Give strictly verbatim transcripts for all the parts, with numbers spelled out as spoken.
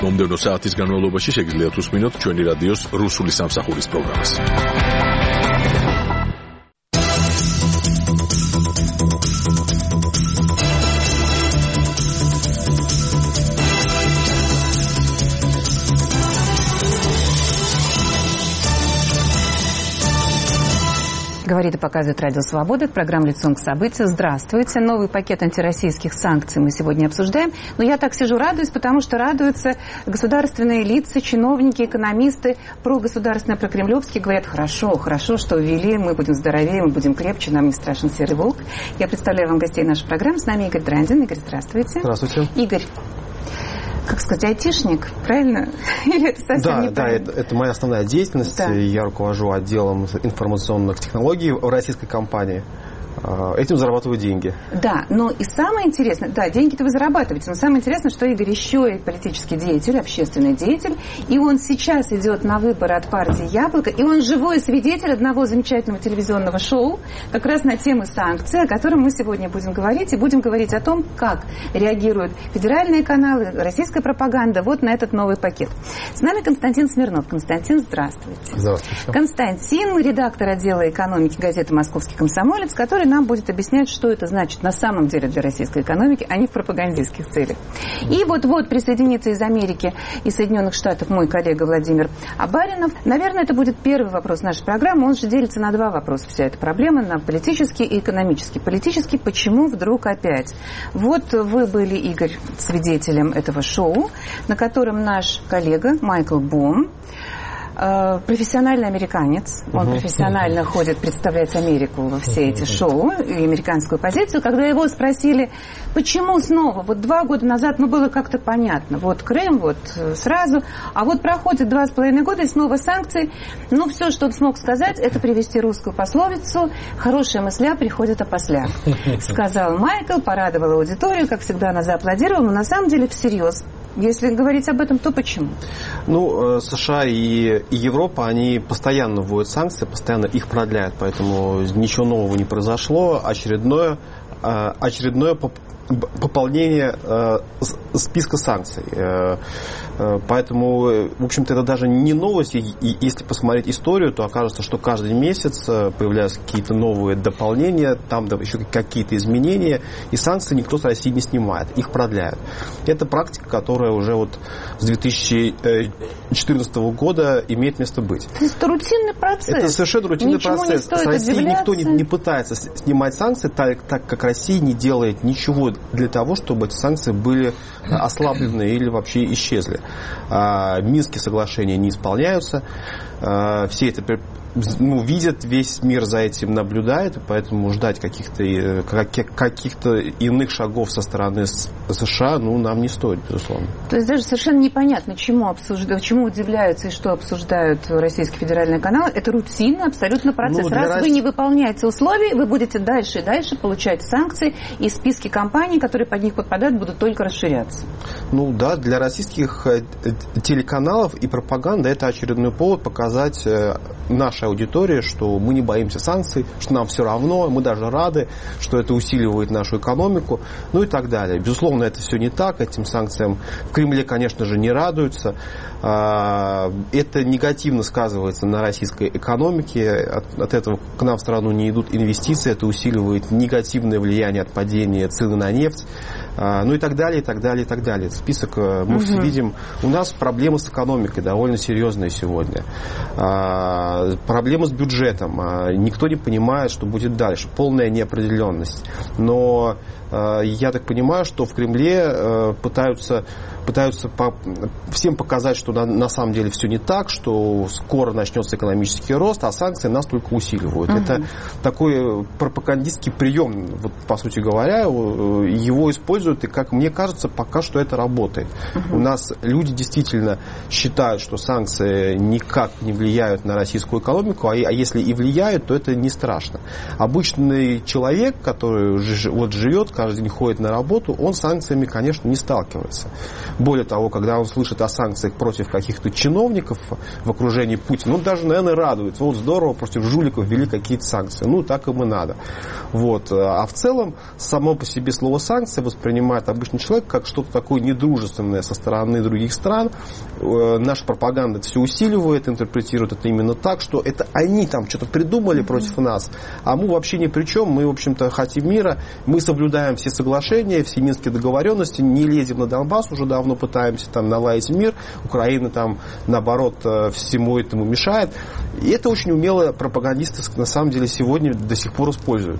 მომდევნო საათის განმავლობაში შეგიძლიათ უსმინოთ ჩვენი რადიოს რუსული სამსახურის პროგრამას. Говорит и показывает Радио Свобода. Это программа «Лицом к событию». Здравствуйте. Новый пакет антироссийских санкций мы сегодня обсуждаем. Но я так сижу, радуюсь, потому что радуются государственные лица, чиновники, экономисты, прогосударственные, прокремлевские. Говорят, хорошо, хорошо, что ввели, мы будем здоровее, мы будем крепче, нам не страшен серый волк. Я представляю вам гостей нашей программы. С нами Игорь Драндин. Игорь, здравствуйте. Здравствуйте. Игорь, как сказать, айтишник, правильно? Или это совсем да, не да, это, это моя основная деятельность. Да. Я руковожу отделом информационных технологий в российской компании. Этим зарабатываю деньги. Да, но и самое интересное, да, деньги-то вы зарабатываете, но самое интересное, что Игорь еще и политический деятель, общественный деятель, и он сейчас идет на выборы от партии «Яблоко», и он живой свидетель одного замечательного телевизионного шоу, как раз на тему санкций, о котором мы сегодня будем говорить, и будем говорить о том, как реагируют федеральные каналы, российская пропаганда вот на этот новый пакет. С нами Константин Смирнов. Константин, здравствуйте. Здравствуйте. Константин, редактор отдела экономики газеты «Московский комсомолец», который нам будет объяснять, что это значит на самом деле для российской экономики, а не в пропагандистских целях. И вот-вот присоединится из Америки и Соединенных Штатов мой коллега Владимир Абаринов. Наверное, это будет первый вопрос нашей программы. Он же делится на два вопроса, вся эта проблема, на политический и экономический. Политический, почему вдруг опять? Вот вы были, Игорь, свидетелем этого шоу, на котором наш коллега Майкл Бом, профессиональный американец, он профессионально ходит представлять Америку во все эти шоу и американскую позицию. Когда его спросили, почему снова, вот два года назад, ну, было как-то понятно, вот Крым, вот сразу, а вот проходит два с половиной года и снова санкции, ну, все, что он смог сказать, это привести русскую пословицу «хорошая мысля приходит опосля», сказал Майкл, порадовал аудиторию, как всегда она зааплодировала, но на самом деле всерьез. Если говорить об этом, то почему? Ну, США и, и Европа, они постоянно вводят санкции, постоянно их продляют, поэтому ничего нового не произошло. Очередное, очередное пополнение списка санкций. Поэтому, в общем-то, это даже не новость. И если посмотреть историю, то окажется, что каждый месяц появляются какие-то новые дополнения, там еще какие-то изменения, и санкции никто с России не снимает, их продляют. Это практика, которая уже вот с две тысячи четырнадцатого года имеет место быть. То есть это рутинный процесс? Это совершенно рутинный Ничего процесс. С Россией никто не, не удивляться. пытается снимать санкции, так, так как Россия не делает ничего для того, чтобы эти санкции были ослаблены или вообще исчезли. Минские соглашения не исполняются, все это ну, видят, весь мир за этим наблюдает, поэтому ждать каких-то, каких-то иных шагов со стороны США, ну, нам не стоит, безусловно. То есть даже совершенно непонятно, чему, обсуждают, чему удивляются и что обсуждают российские федеральные каналы. Это рутинный абсолютно процесс. Ну, Раз России... вы не выполняете условий, вы будете дальше и дальше получать санкции, и списки компаний, которые под них подпадают, будут только расширяться. Ну да, для российских телеканалов и пропаганды это очередной повод показать нашей аудитории, что мы не боимся санкций, что нам все равно, мы даже рады, что это усиливает нашу экономику, ну и так далее. Безусловно, это все не так, этим санкциям в Кремле, конечно же, не радуются. Это негативно сказывается на российской экономике, от, от этого к нам в страну не идут инвестиции, это усиливает негативное влияние от падения цены на нефть, ну и так далее, и так далее, и так далее. Список мы угу. видим. У нас проблемы с экономикой довольно серьезные сегодня. Проблемы с бюджетом. Никто не понимает, что будет дальше. Полная неопределенность. Но я так понимаю, что в Кремле пытаются, пытаются по, всем показать, что на, на самом деле все не так, что скоро начнется экономический рост, а санкции нас только усиливают. Угу. Это такой пропагандистский прием, вот, по сути говоря, его используют, и, как мне кажется, пока что это работает. Угу. У нас люди действительно считают, что санкции никак не влияют на российскую экономику, а, а если и влияют, то это не страшно. Обычный человек, который вот живет каждый день ходит на работу, он с санкциями, конечно, не сталкивается. Более того, когда он слышит о санкциях против каких-то чиновников в окружении Путина, он даже, наверное, радуется. Вот здорово, против жуликов ввели какие-то санкции. Ну, так им и надо. Вот. А в целом, само по себе слово «санкция» воспринимает обычный человек как что-то такое недружественное со стороны других стран. Наша пропаганда это все усиливает, интерпретирует это именно так, что это они там что-то придумали mm-hmm. против нас, а мы вообще ни при чем. Мы, в общем-то, хотим мира, мы соблюдаем все соглашения, все минские договоренности, не лезем на Донбасс, уже давно пытаемся там наладить мир. Украина там, наоборот, всему этому мешает. И это очень умело пропагандисты, на самом деле, сегодня до сих пор используют.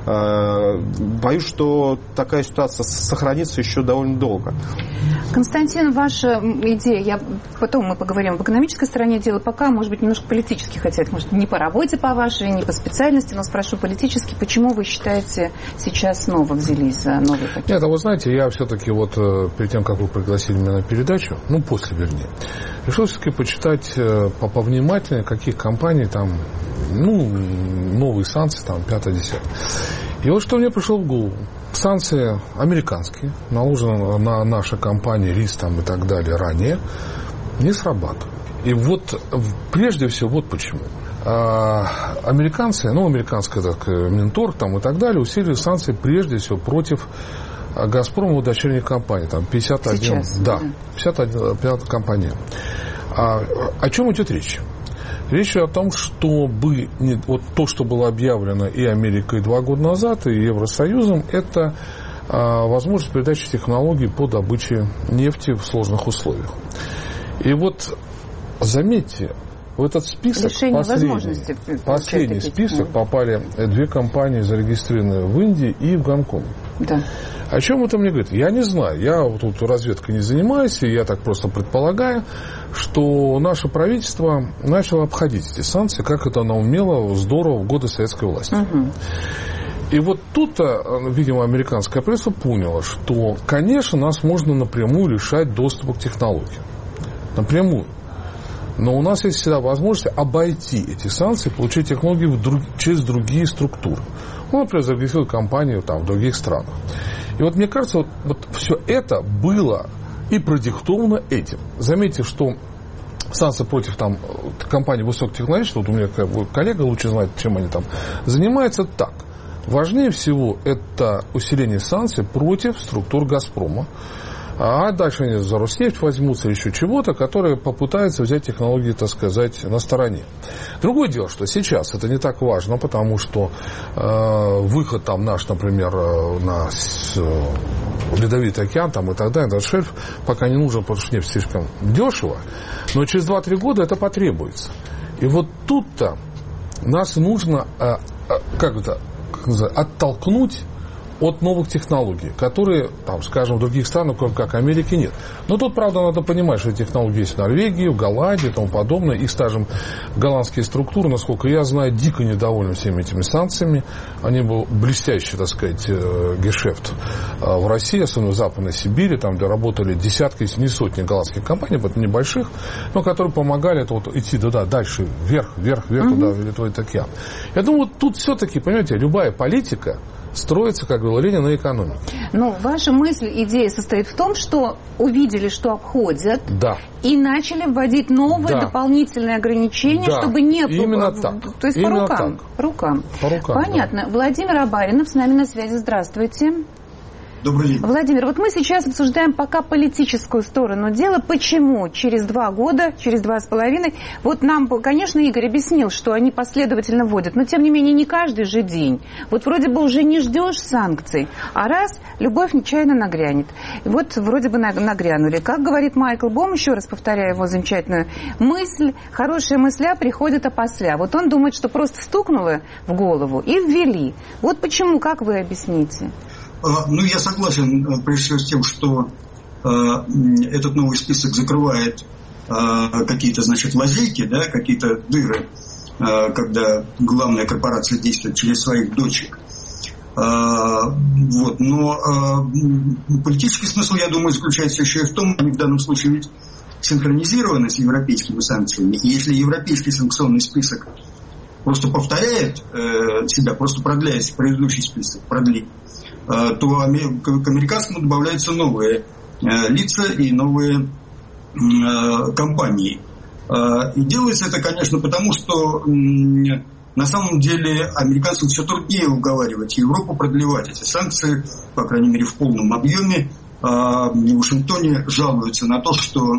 Боюсь, что такая ситуация сохранится еще довольно долго. Константин, ваша идея, я, потом мы поговорим об экономической стороне дела, пока, может быть, немножко политически, хотя это, может, не по работе по вашей, не по специальности, но спрошу политически, почему вы считаете, сейчас снова взялись за новый пакет? Нет, а вы знаете, я все-таки вот перед тем, как вы пригласили меня на передачу, ну, после, вернее, решил все-таки почитать повнимательнее, каких компаний там, ну, новые санкции, там, пятое-десятое. И вот что мне пришло в голову. Санкции американские, наложены на наши компании, РИС там и так далее ранее, не срабатывают. И вот прежде всего вот почему. А, американцы, ну, американский так, Минторг там и так далее усилили санкции прежде всего против Газпрома, дочерней компании. Там пятьдесят один, Сейчас, да, да. пятьдесят один компания. А, о чем идет речь? Речь о том, чтобы не, вот то, что было объявлено и Америкой два года назад, и Евросоюзом, это а, возможность передачи технологий по добыче нефти в сложных условиях. И вот заметьте, в этот список, последний, последний список попали две компании, зарегистрированные в Индии и в Гонконге. Да. О чем это мне говорит? Я не знаю. Я вот тут разведкой не занимаюсь, и я так просто предполагаю, что наше правительство начало обходить эти санкции, как это оно умело, здорово в годы советской власти. Угу. И вот тут-то, видимо, американское правительство поняло, что, конечно, нас можно напрямую лишать доступа к технологиям. Напрямую. Но у нас есть всегда возможность обойти эти санкции, получить технологии в друг... через другие структуры. Ну, например, зарегистрировать компанию там, в других странах. И вот мне кажется, вот, вот все это было и продиктовано этим. Заметьте, что санкции против там, компаний высокотехнологичных, вот у меня коллега лучше знает, чем они там занимаются, так. Важнее всего это усиление санкций против структур «Газпрома». А дальше они за Роснефть возьмутся или еще чего-то, которые попытаются взять технологии, так сказать, на стороне. Другое дело, что сейчас это не так важно, потому что э, выход там наш, например, на э, Ледовитый океан там, и так далее, этот шельф пока не нужен, потому что нефть слишком дешево, но через два-три года это потребуется. И вот тут-то нас нужно э, э, как это, как называется, оттолкнуть от новых технологий, которые, там, скажем, в других странах, как Америки, нет. Но тут, правда, надо понимать, что технологии есть в Норвегии, в Голландии и тому подобное. И, скажем, голландские структуры, насколько я знаю, дико недовольны всеми этими санкциями. Они был блестящий, так сказать, гешефт в России, особенно в Западной Сибири, там, где работали десятки, если не сотни голландских компаний, это небольших, но которые помогали это вот идти туда, дальше, вверх, вверх, вверх, mm-hmm. туда, в Ледовитый океан. Я думаю, вот тут все-таки, понимаете, любая политика строится, как говорил Ленин, на экономике. Ну, ваша мысль, идея состоит в том, что увидели, что обходят, да. и начали вводить новые да. дополнительные ограничения, да. чтобы не было... Именно так. То есть Именно по рукам. Так. По рукам. По рукам. Понятно. Да. Владимир Абаринов с нами на связи. Здравствуйте. Добрый день. Владимир, вот мы сейчас обсуждаем пока политическую сторону дела. Почему через два года, через два с половиной, вот нам, конечно, Игорь объяснил, что они последовательно вводят, но тем не менее не каждый же день. Вот вроде бы уже не ждешь санкций, а раз любовь нечаянно нагрянет. И вот вроде бы нагрянули. Как говорит Майкл Бом, еще раз повторяю его замечательную мысль, хорошая мысля приходит опосля. Вот он думает, что просто стукнуло в голову и ввели. Вот почему, как вы объясните? Ну, я согласен, прежде всего, с тем, что э, этот новый список закрывает э, какие-то, значит, лазейки, да, какие-то дыры, э, когда главная корпорация действует через своих дочек. Э, вот. Но э, политический смысл, я думаю, заключается еще и в том, что они в данном случае ведь синхронизированы с европейскими санкциями. И если европейский санкционный список просто повторяет э, себя, просто продляет предыдущий список, продлит, то к американскому добавляются новые лица и новые компании. И делается это, конечно, потому что на самом деле американцам все труднее уговаривать Европу продлевать эти санкции, по крайней мере, в полном объеме. В Вашингтоне жалуются на то, что,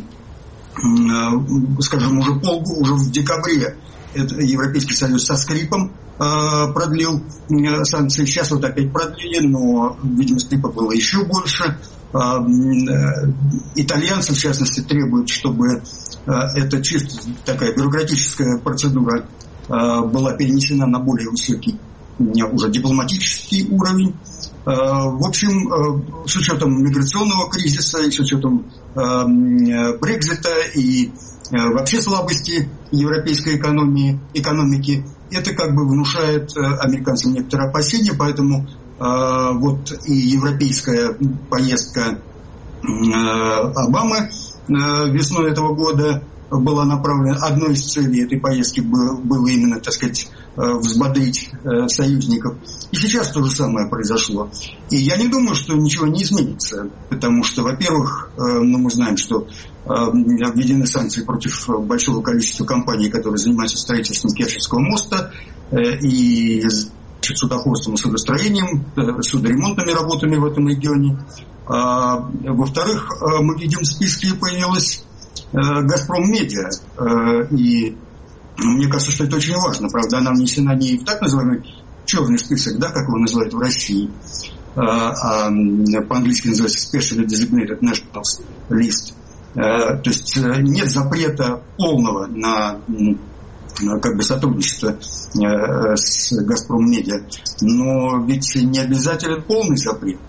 скажем, уже, пол, уже в декабре Европейский Союз со скрипом продлил санкции. Сейчас вот опять продлили, но, видимо, скрипа было еще больше. Итальянцы, в частности, требуют, чтобы эта чисто такая бюрократическая процедура была перенесена на более высокий, уже дипломатический уровень. В общем, с учетом миграционного кризиса и с учетом Брексита и вообще слабости европейской экономии, экономики, это как бы внушает американцам некоторые опасения, поэтому вот и европейская поездка Обамы весной этого года была направлена, одной из целей этой поездки было, было именно, так сказать, взбодрить союзников. И сейчас то же самое произошло. И я не думаю, что ничего не изменится, потому что, во-первых, ну, мы знаем, что введены санкции против большого количества компаний, которые занимаются строительством Керченского моста и судоходством и судостроением, судоремонтными работами в этом регионе. Во-вторых, мы видим в списке появилась «Газпром Медиа», и мне кажется, что это очень важно. Правда, она внесена не в так называемый черный список, да, как его называют в России, а по-английски называется Specially Designated National List. То есть нет запрета полного на как бы сотрудничество с «Газпром Медиа», но ведь не обязателен полный запрет.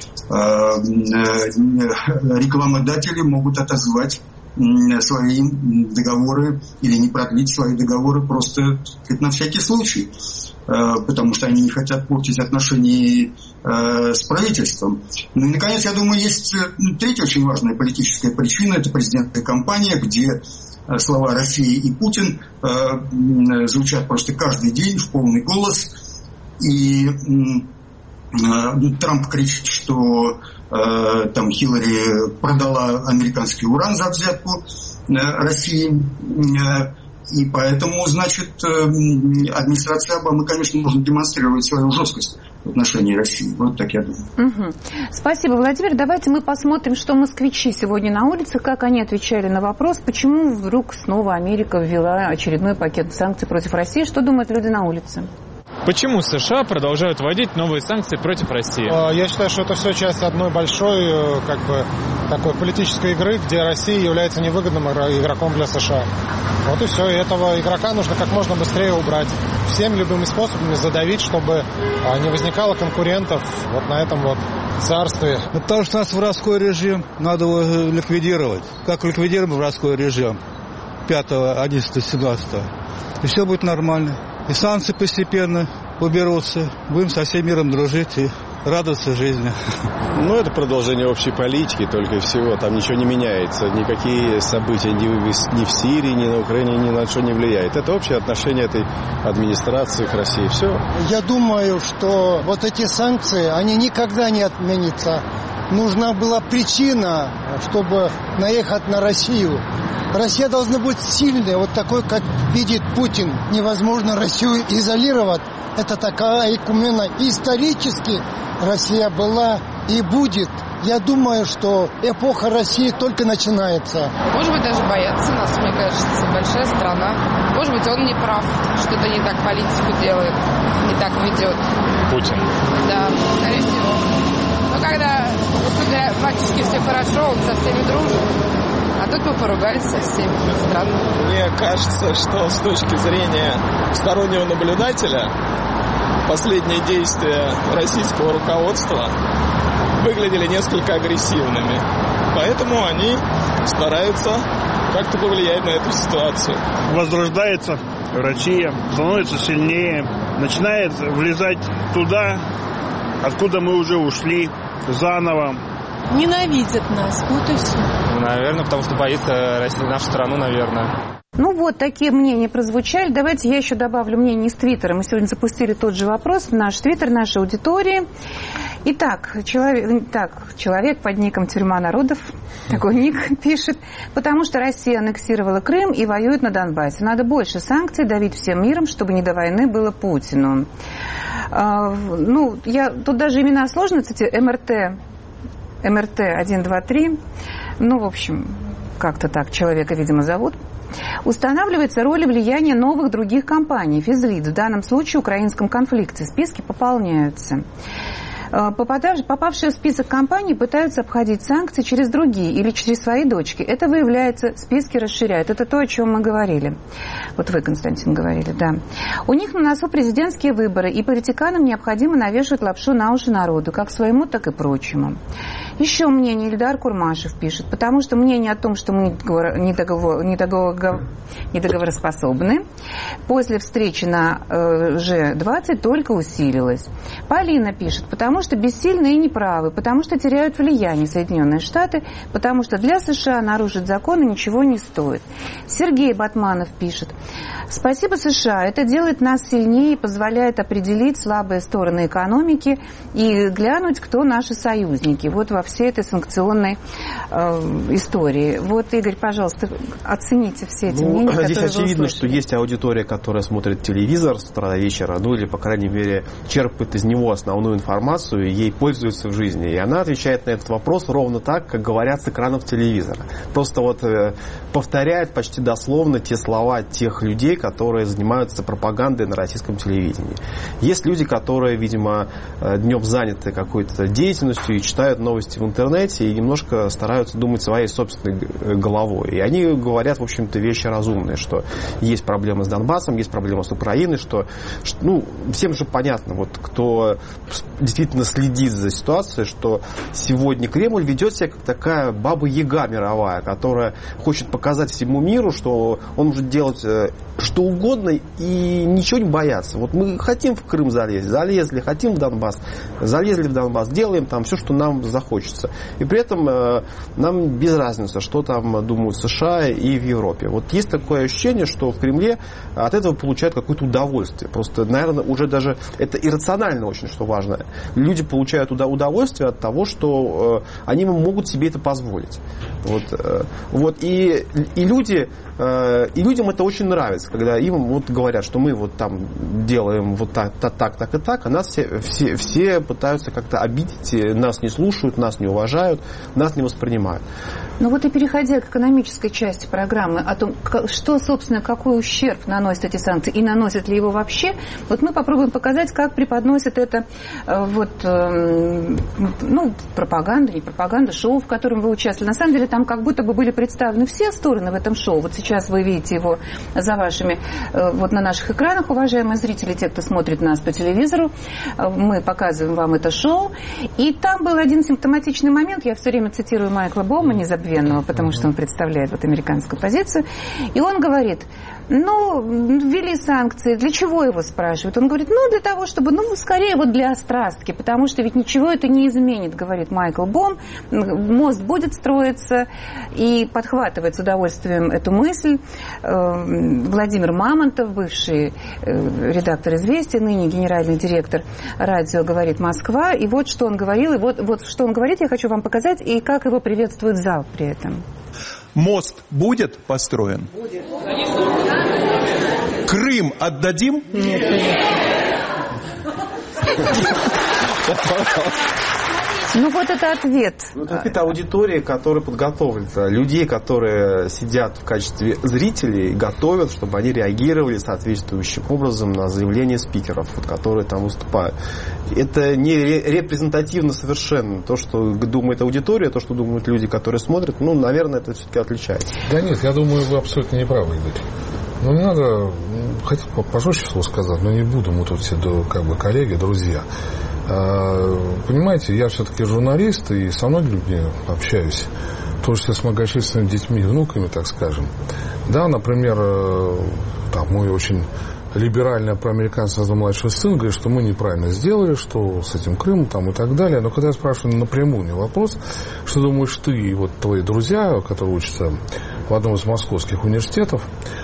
Рекламодатели могут отозвать свои договоры или не продлить свои договоры просто на всякий случай, потому что они не хотят портить отношения с правительством. Ну и, наконец, я думаю, есть третья очень важная политическая причина. Это президентская кампания, где слова «Россия» и «Путин» звучат просто каждый день в полный голос. И Трамп кричит, что э, там Хиллари продала американский уран за взятку э, России. Э, и поэтому, значит, э, администрация Обамы, конечно, может демонстрировать свою жесткость в отношении России. Вот так я думаю. Угу. Спасибо, Владимир. Давайте мы посмотрим, что москвичи сегодня на улице, как они отвечали на вопрос, почему вдруг снова Америка ввела очередной пакет санкций против России. Что думают люди на улице? Почему США продолжают вводить новые санкции против России? Я считаю, что это все часть одной большой, как бы, такой политической игры, где Россия является невыгодным игроком для США. Вот и все. И этого игрока нужно как можно быстрее убрать. Всеми любыми способами задавить, чтобы не возникало конкурентов вот на этом вот царстве. Потому что у нас воровской режим, надо его ликвидировать. Как ликвидируем воровской режим? пятого, одиннадцатого, семнадцатого. И все будет нормально. И санкции постепенно уберутся. Будем со всем миром дружить и радоваться жизни. Ну, это продолжение общей политики, только и всего. Там ничего не меняется. Никакие события ни в, ни в Сирии, ни на Украине ни на что не влияют. Это общее отношение этой администрации к России. Все. Я думаю, что вот эти санкции, они никогда не отменятся. Нужна была причина, чтобы наехать на Россию. Россия должна быть сильной, вот такой, как видит Путин. Невозможно Россию изолировать. Это такая экумена. Исторически Россия была и будет. Я думаю, что эпоха России только начинается. Может быть, даже боятся нас, мне кажется. Большая страна. Может быть, он не прав. Что-то не так политику делает, не так ведет. Путин? Да, скорее всего. Но когда практически все хорошо, он со всеми дружит. А тут мы поругались со всеми. Странно. Мне кажется, что с точки зрения стороннего наблюдателя последние действия российского руководства выглядели несколько агрессивными. Поэтому они стараются как-то повлиять на эту ситуацию. Возрождается Россия, становится сильнее, начинает влезать туда, откуда мы уже ушли, заново. ненавидят нас. Вот и все. Ну, наверное, потому что боится нашу страну, наверное. Ну вот, такие мнения прозвучали. Давайте я еще добавлю мнение из Твиттера. Мы сегодня запустили тот же вопрос в наш Твиттер, нашей аудитории. Итак, человек, так, человек под ником «Тюрьма народов», такой ник, пишет, потому что Россия аннексировала Крым и воюет на Донбассе. Надо больше санкций, давить всем миром, чтобы не до войны было Путину. А, ну, я, тут даже имена сложно цитировать. МРТ, МРТ один, два, три. Ну, в общем, как-то так человека, видимо, зовут. Устанавливается роль и влияние новых других компаний, физлиц, в данном случае в украинском конфликте. Списки пополняются. Попавшие в список компаний пытаются обходить санкции через другие или через свои дочки. Это выявляется, списки расширяют. Это то, о чем мы говорили. Вот вы, Константин, говорили, да. У них на носу президентские выборы, и политиканам необходимо навешивать лапшу на уши народу, как своему, так и прочему. Еще мнение Ильдар Курмашев пишет, потому что мнение о том, что мы недоговор, недоговор, недоговороспособны, после встречи на э, Ж двадцать только усилилось. Полина пишет, потому что бессильны и неправы, потому что теряют влияние Соединенные Штаты, потому что для США нарушить законы ничего не стоит. Сергей Батманов пишет, спасибо США, это делает нас сильнее и позволяет определить слабые стороны экономики и глянуть, кто наши союзники. Вот во всей этой санкционной э, истории. Вот, Игорь, пожалуйста, оцените все эти ну, мнения, которые здесь вы очевидно, услышали. что есть аудитория, которая смотрит телевизор с утра до вечера, ну или, по крайней мере, черпает из него основную информацию и ей пользуется в жизни. И она отвечает на этот вопрос ровно так, как говорят с экранов телевизора. Просто вот э, повторяет почти дословно те слова тех людей, которые занимаются пропагандой на российском телевидении. Есть люди, которые, видимо, днем заняты какой-то деятельностью и читают новости в интернете и немножко стараются думать своей собственной головой. И они говорят, в общем-то, вещи разумные, что есть проблемы с Донбассом, есть проблемы с Украиной, что, ну, всем же понятно, вот кто действительно следит за ситуацией, что сегодня Кремль ведет себя как такая баба-яга мировая, которая хочет показать всему миру, что он может делать что угодно и ничего не бояться. Вот мы хотим в Крым залезть, залезли, хотим в Донбасс, залезли в Донбасс, делаем там все, что нам захочется. И при этом э, нам без разницы, что там думают США и в Европе. Вот есть такое ощущение, что в Кремле от этого получают какое-то удовольствие. Просто, наверное, уже даже это иррационально очень, что важно. Люди получают удовольствие от того, что э, они могут себе это позволить. Вот, э, вот. И, и, люди, э, и людям это очень нравится, когда им вот говорят, что мы вот там делаем вот так, так, так, так и так, а нас все, все, все пытаются как-то обидеть, нас не слушают, нас не уважают, нас не воспринимают. Ну вот и переходя к экономической части программы, о том, что, собственно, какой ущерб наносят эти санкции и наносят ли его вообще, вот мы попробуем показать, как преподносит это вот, ну, пропаганда, не пропаганда, шоу, в котором вы участвовали. На самом деле там как будто бы были представлены все стороны в этом шоу. Вот сейчас вы видите его за вашими, вот на наших экранах, уважаемые зрители, те, кто смотрит нас по телевизору. Мы показываем вам это шоу. И там был один симптоматичный момент, я все время цитирую Майкла Боума, незабвенного, потому что он представляет вот американскую позицию. И он говорит, ну, ввели санкции, для чего его спрашивают? Он говорит, ну, для того, чтобы, ну, скорее вот для острастки, потому что ведь ничего это не изменит, говорит Майкл Бом. Мост будет строиться, и подхватывает с удовольствием эту мысль Владимир Мамонтов, бывший редактор «Известий», ныне генеральный директор радио «Говорит Москва». И вот что он говорил, и вот, вот что он говорит, я хочу вам показать, и как его приветствует зал при этом. Мост будет построен? Будет. Крым отдадим? Нет. Ну вот это ответ. Ну, это аудитория, которая подготовлена. Людей, которые сидят в качестве зрителей, готовят, чтобы они реагировали соответствующим образом на заявления спикеров, вот, которые там выступают. Это не репрезентативно совершенно. То, что думает аудитория, то, что думают люди, которые смотрят, ну, наверное, это все-таки отличается. Да нет, я думаю, вы абсолютно не правы, Игорь. Ну, не надо, хотел пожестче слово сказать, но не буду, мы тут все как бы коллеги, друзья. Понимаете, я все-таки журналист и со многими людьми общаюсь, в том числе с многочисленными детьми и внуками, так скажем. Да, например, там мой очень либеральная проамериканская младший сын говорит, что мы неправильно сделали, что с этим Крымом там и так далее. Но когда я спрашиваю напрямую не вопрос, что думаешь ты и вот твои друзья, которые учатся в одном из московских университетов,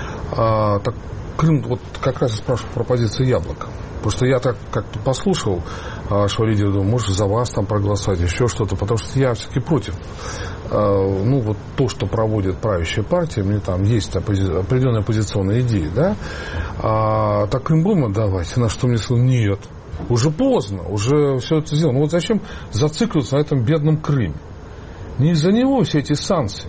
а, так Крым, вот как раз я спрашиваю про позицию Яблока. Потому что я так как-то послушал вашего лидера, думаю, может, за вас там проголосовать, еще что-то, потому что я все-таки против. Ну, вот то, что проводит правящая партия, мне там есть определенные оппозиционные идеи, да? А так Крым будем отдавать? На что мне сказали, нет, уже поздно, уже все это сделано. Ну, вот зачем зацикливаться на этом бедном Крыме? Не из-за него все эти санкции.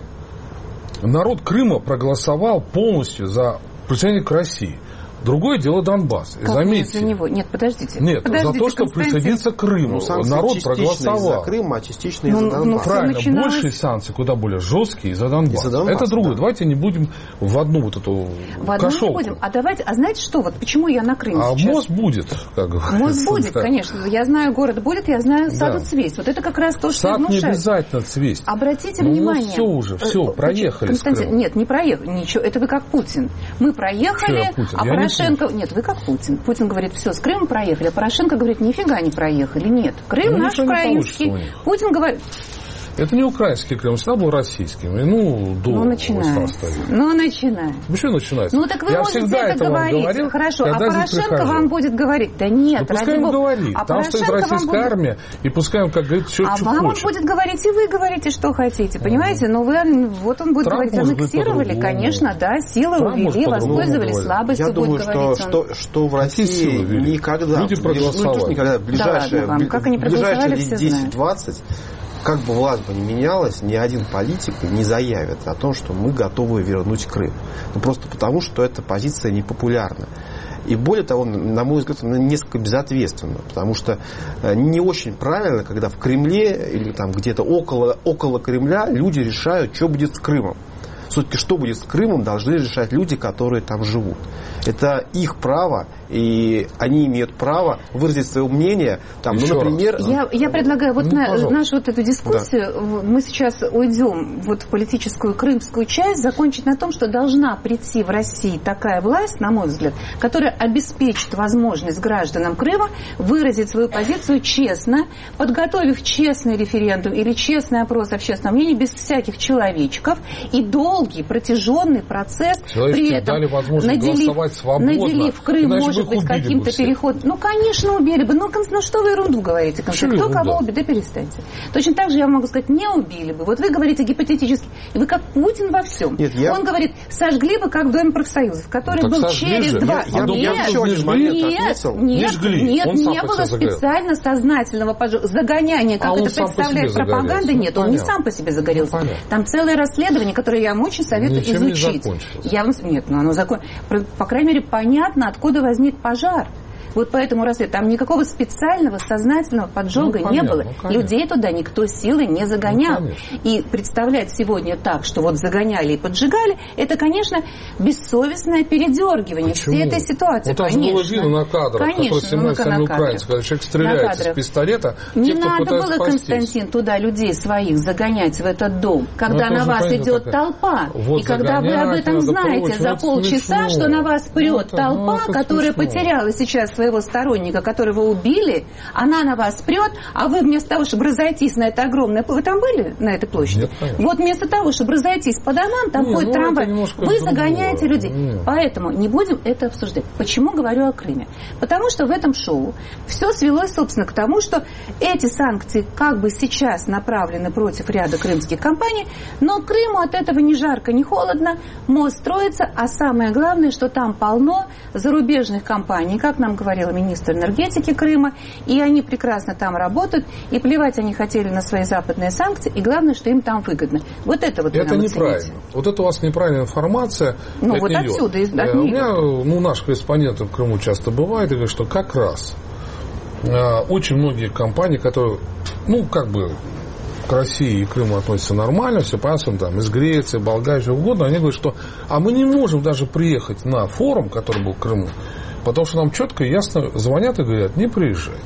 Народ Крыма проголосовал полностью за присоединение к России. Другое дело Донбасс. Как заметьте. За него? Нет, подождите. Нет, подождите, за то, что присоединиться к Крыму. Ну, народ проголосовал. из-за Крыма, а частично ну, из-за Донбасса. Ну, правильно, начиналось... большие санкции, куда более жесткие из-за Донбасса. Из-за Донбасса, это другое. да. Давайте не будем в одну вот эту в одну кошелку. не будем. А давайте, а знаете что, вот почему я на Крым а сейчас? мост будет, как говорится. Мост будет, да. конечно. Я знаю, город будет, я знаю, саду да. цвесть. Вот это как раз то, что Сад внушает. не обязательно цвесть. Обратите ну, внимание. все уже, все, проехали. Константин, нет, не проехали. Ничего, это вы как Путин. Мы проехали, а я Порошенко... Не нет, вы как Путин. Путин говорит, все, с Крымом проехали, а Порошенко говорит, нифига не проехали. Нет, Крым ну, наш украинский. Путин говорит... Это не украинский Крым, всегда был российским. И, ну, до ну, начинается. Ну, начинается. Почему начинается? Ну, так вы Я можете это, это говорить. Говорил, хорошо, а Порошенко вам будет говорить. Да нет, да пускай он говорит. А там стоит российская будет... армия, и пускай он, как говорит, все, а что вам хочет. он будет говорить, и вы говорите, что хотите. Понимаете? Но вы, вот он будет Трамп говорить, аннексировали, конечно, да, силы Трамп увели, воспользовались слабостью, Я думаю, будет что, говорить что, что в России никогда, люди проголосовали. Ну, никогда, ближайшие, да ладно, как они ближайшие десять-двадцать, как бы власть бы не менялась, ни один политик не заявит о том, что мы готовы вернуть Крым. Ну, просто потому, что эта позиция непопулярна. И более того, на мой взгляд, она несколько безответственна, потому что не очень правильно, когда в Кремле или там где-то около, около Кремля люди решают, что будет с Крымом. Все-таки, что будет с Крымом, должны решать люди, которые там живут. Это их право, и они имеют право выразить свое мнение. Там, ну, например... Я, я предлагаю, вот ну, на, нашу вот эту дискуссию, да. мы сейчас уйдем вот в политическую крымскую часть, закончить на том, что должна прийти в России такая власть, на мой взгляд, которая обеспечит возможность гражданам Крыма выразить свою позицию честно, подготовив честный референдум или честный опрос общественного мнения без всяких человечков и долгий, протяженный процесс, при этом дали возможность наделив, голосовать свободно, наделив Крым, может быть, каким-то переходом. Ну, конечно, убили бы. Ну, ну что вы ерунду говорите? Кто ерунда? Кого убили? Да перестаньте. Точно так же я могу сказать, не убили бы. Вот вы говорите гипотетически. И вы как Путин во всем. Нет, я... Он говорит, сожгли бы, как в Доме профсоюзов, который так был через же. два... Я, нет, я, я еще один момент нет, нет, жгли. нет, он не было специально сознательного поджога. Загоняния, как а это представляет пропаганда, ну, нет. понятно. Он не сам по себе загорелся. Ну, там целое расследование, которое я вам очень советую Ничем изучить. Я вам... Нет, ну оно закон... По крайней мере, понятно, откуда возник пожар. Вот поэтому разве там никакого специального сознательного поджога ну, не было. Ну, людей туда никто силой не загонял. Ну, и представлять сегодня так, что вот загоняли и поджигали, это, конечно, бессовестное передергивание Почему? всей этой ситуации. Вот там конечно. было видно на кадрах, конечно, которые снимают сами украинцы, когда человек стреляет из пистолета. Не те, надо было, спастись. Константин, туда людей своих загонять в этот дом, когда ну, на вас идет такая. толпа. Вот и когда вы об этом знаете прочь, за полчаса, что на вас прет ну, толпа, ну, которая смешно. потеряла сейчас своего сторонника, которого убили, она на вас прет, а вы вместо того, чтобы разойтись на это огромное... Вы там были на этой площади? Нет, вот вместо того, чтобы разойтись по домам, там ходит ну, трамвай, вы загоняете другое. людей. Нет. Поэтому не будем это обсуждать. Почему говорю о Крыме? Потому что в этом шоу все свелось, собственно, к тому, что эти санкции как бы сейчас направлены против ряда крымских компаний, но Крыму от этого ни жарко, ни холодно, мост строится, а самое главное, что там полно зарубежных компаний, как нам говорила министр энергетики Крыма, и они прекрасно там работают, и плевать они хотели на свои западные санкции, и главное, что им там выгодно. Вот это вот это неправильно. Вот это у вас неправильная информация. Ну, вот нее. Отсюда, из, от У меня, ну, наш корреспондент в Крыму часто бывает, и говорит, что как раз э, очень многие компании, которые, ну, как бы к России и Крыму относятся нормально, все понятно, там, из Греции, Болгарии, что угодно, они говорят, что а мы не можем даже приехать на форум, который был в Крыму, потому что нам четко и ясно звонят и говорят, не приезжайте.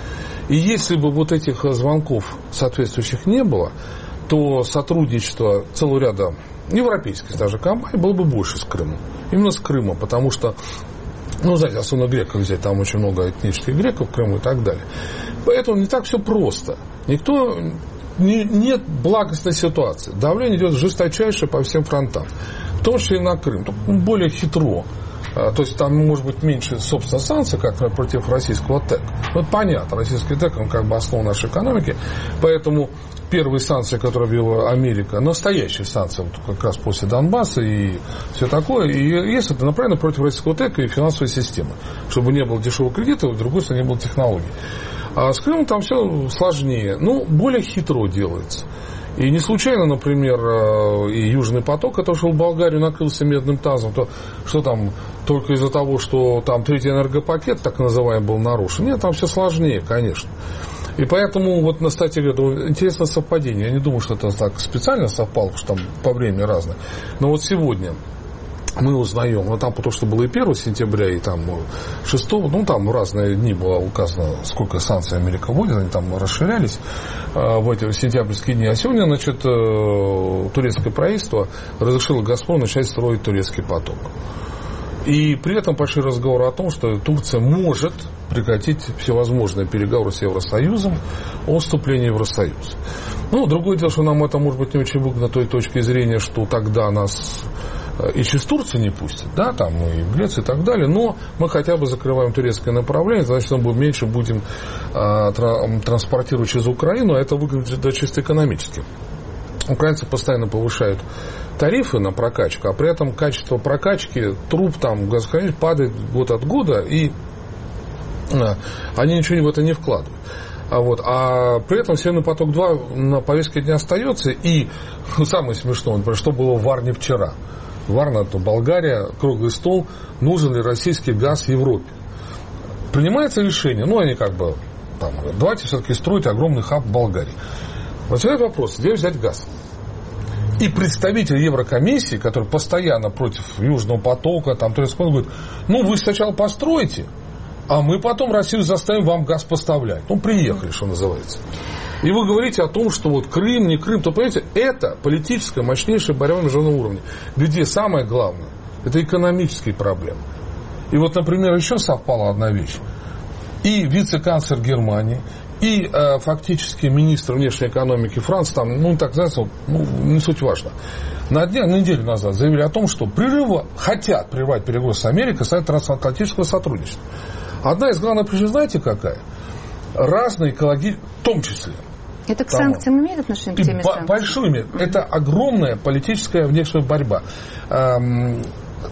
И если бы вот этих звонков соответствующих не было, то сотрудничество целого ряда европейских даже компаний было бы больше с Крымом. Именно с Крымом, потому что Ну, знаете, особенно греков взять, там очень много этнических греков в Крыму и так далее. Поэтому не так все просто. Никто, не, нет благостной ситуации. Давление идет жесточайшее по всем фронтам. В том числе и на Крым. Только более хитро. То есть там может быть меньше, собственно, санкций, как, например, против российского ТЭК. Ну, это понятно, российский ТЭК, он как бы основа нашей экономики. Поэтому первые санкции, которые ввела Америка, настоящие санкции, вот как раз после Донбасса и все такое, и есть это направлено против российского ТЭКа и финансовой системы, чтобы не было дешевого кредита, а с другой стороны не было технологий. А с Крымом там все сложнее, ну, более хитро делается. И не случайно, например, и Южный поток, который шел в Болгарию, накрылся медным тазом. То, что там, только из-за того, что там третий энергопакет, так называемый, был нарушен. Нет, там все сложнее, конечно. И поэтому, вот, кстати, говоря, интересное совпадение. Я не думаю, что это так специально совпало, потому что там по времени разное. Но вот сегодня мы узнаем, ну там потому что было и первого сентября, и там шестого, ну там разные дни было указано, сколько санкций Америка вводит, они там расширялись э, в эти сентябрьские дни. А сегодня, значит, э, турецкое правительство разрешило «Газпрому» начать строить турецкий поток. И при этом пошли разговоры о том, что Турция может прекратить всевозможные переговоры с Евросоюзом о вступлении в Евросоюз. Ну, другое дело, что нам это может быть не очень выгодно с той точки зрения, что тогда нас и через Турцию не пустят, да, там и в Грецию и так далее, но мы хотя бы закрываем турецкое направление, значит, мы меньше будем а, тра- транспортировать через Украину, а это выгодно да, чисто экономически. Украинцы постоянно повышают тарифы на прокачку, а при этом качество прокачки труб там газохранилищ падает год от года, и а, они ничего в это не вкладывают. А, вот, а при этом Северный поток-два на повестке дня остается, и ну, самое смешное, например, что было в Варне вчера. Варна, то Болгария, круглый стол, нужен ли российский газ Европе. Принимается решение, ну, они как бы, там, давайте все-таки строить огромный хаб в Болгарии. Возникает вопрос, где взять газ? И представитель Еврокомиссии, который постоянно против Южного потока, там, говорит, ну, вы сначала постройте, а мы потом Россию заставим вам газ поставлять. Ну, приехали, что называется. И вы говорите о том, что вот Крым, не Крым, то, понимаете, это политическая, мощнейшая борьба на международном уровне, где самое главное – это экономические проблемы. И вот, например, еще совпала одна вещь. И вице-канцлер Германии, и э, фактически министр внешней экономики Франции, там, ну, так знаете, ну, не суть важно, на днях, на неделю назад заявили о том, что прерыва, хотят прервать переговоры с Америкой, Совет трансатлантического сотрудничества. Одна из главных причин, знаете, какая? Разные экологии, в том числе. Это к санкциям имеет отношение к теме санкций? Большой имеет. Mm-hmm. Это огромная политическая внешняя борьба. Эм,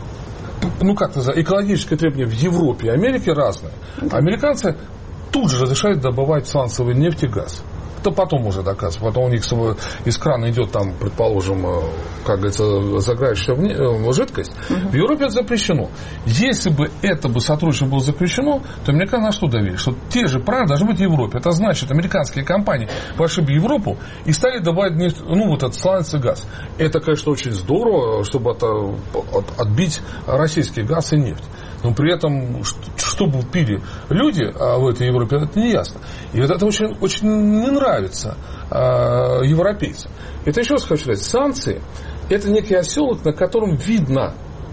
ну, как называется, экологические требования в Европе и Америке разные. Mm-hmm. Американцы тут же разрешают добывать сланцевый нефть и газ. Это потом уже доказывается. Потом у них из крана идет там, предположим, как говорится, загорающая жидкость. Угу. В Европе это запрещено. Если бы это бы сотрудничество было запрещено, то американцы на что доверили? Что те же правила должны быть в Европе. Это значит, американские компании пошли в Европу и стали добывать нефть, ну, вот этот сланцевый газ. Это, конечно, очень здорово, чтобы это, отбить российский газ и нефть. Но при этом, что бы пили люди в этой Европе, это не ясно. И вот это очень, очень не нравится а, европейцам. Это еще раз хочу сказать, санкции – это некий оселок, на котором видно,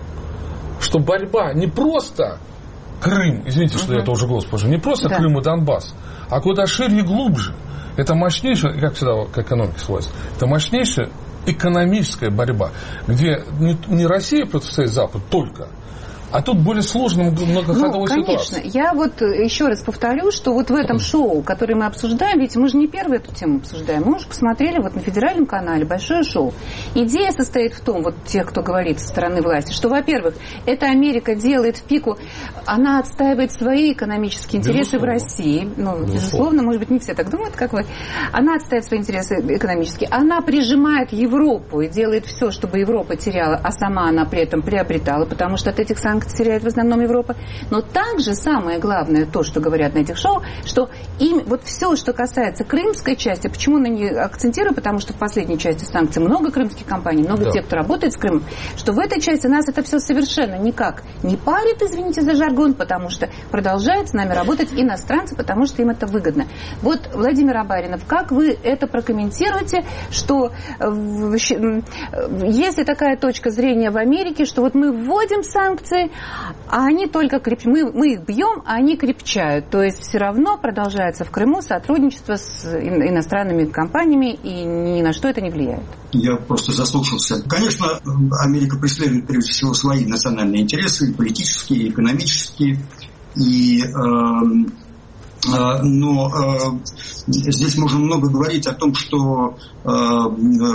что борьба не просто Крым, извините, что uh-huh. я это уже голос положил, не просто да. Крым и Донбасс, а куда шире и глубже. Это мощнейшая, как всегда к экономике сводится, это мощнейшая экономическая борьба, где не, не Россия противостоит Западу только, а тут более сложная многоходовая ну, конечно. ситуация. Я вот еще раз повторю, что вот в этом шоу, которое мы обсуждаем, ведь мы же не первую эту тему обсуждаем, мы уже посмотрели вот на федеральном канале большое шоу. Идея состоит в том, вот тех, кто говорит со стороны власти, что, во-первых, эта Америка делает в пику, она отстаивает свои экономические интересы безусловно. В России. Ну, безусловно. безусловно, может быть, не все так думают, как вы. Она отстаивает свои интересы экономические. Она прижимает Европу и делает все, чтобы Европа теряла, а сама она при этом приобретала, потому что от этих санкций теряет в основном Европа. Но также самое главное, то, что говорят на этих шоу, что им вот все, что касается крымской части, почему на ней акцентирую, потому что в последней части санкций много крымских компаний, много да. тех, кто работает с Крымом, что в этой части нас это все совершенно никак не парит, извините за жаргон, потому что продолжают с нами работать иностранцы, потому что им это выгодно. Вот, Владимир Абаринов, как вы это прокомментируете, что если такая точка зрения в Америке, что вот мы вводим санкции, санкции, а они только креп... мы, мы их бьем, а они крепчают. То есть все равно продолжается в Крыму сотрудничество с иностранными компаниями, и ни на что это не влияет. Я просто заслушался. Конечно, Америка преследует прежде всего свои национальные интересы, политические, и экономические, и э, но э, здесь можно много говорить о том, что э, о,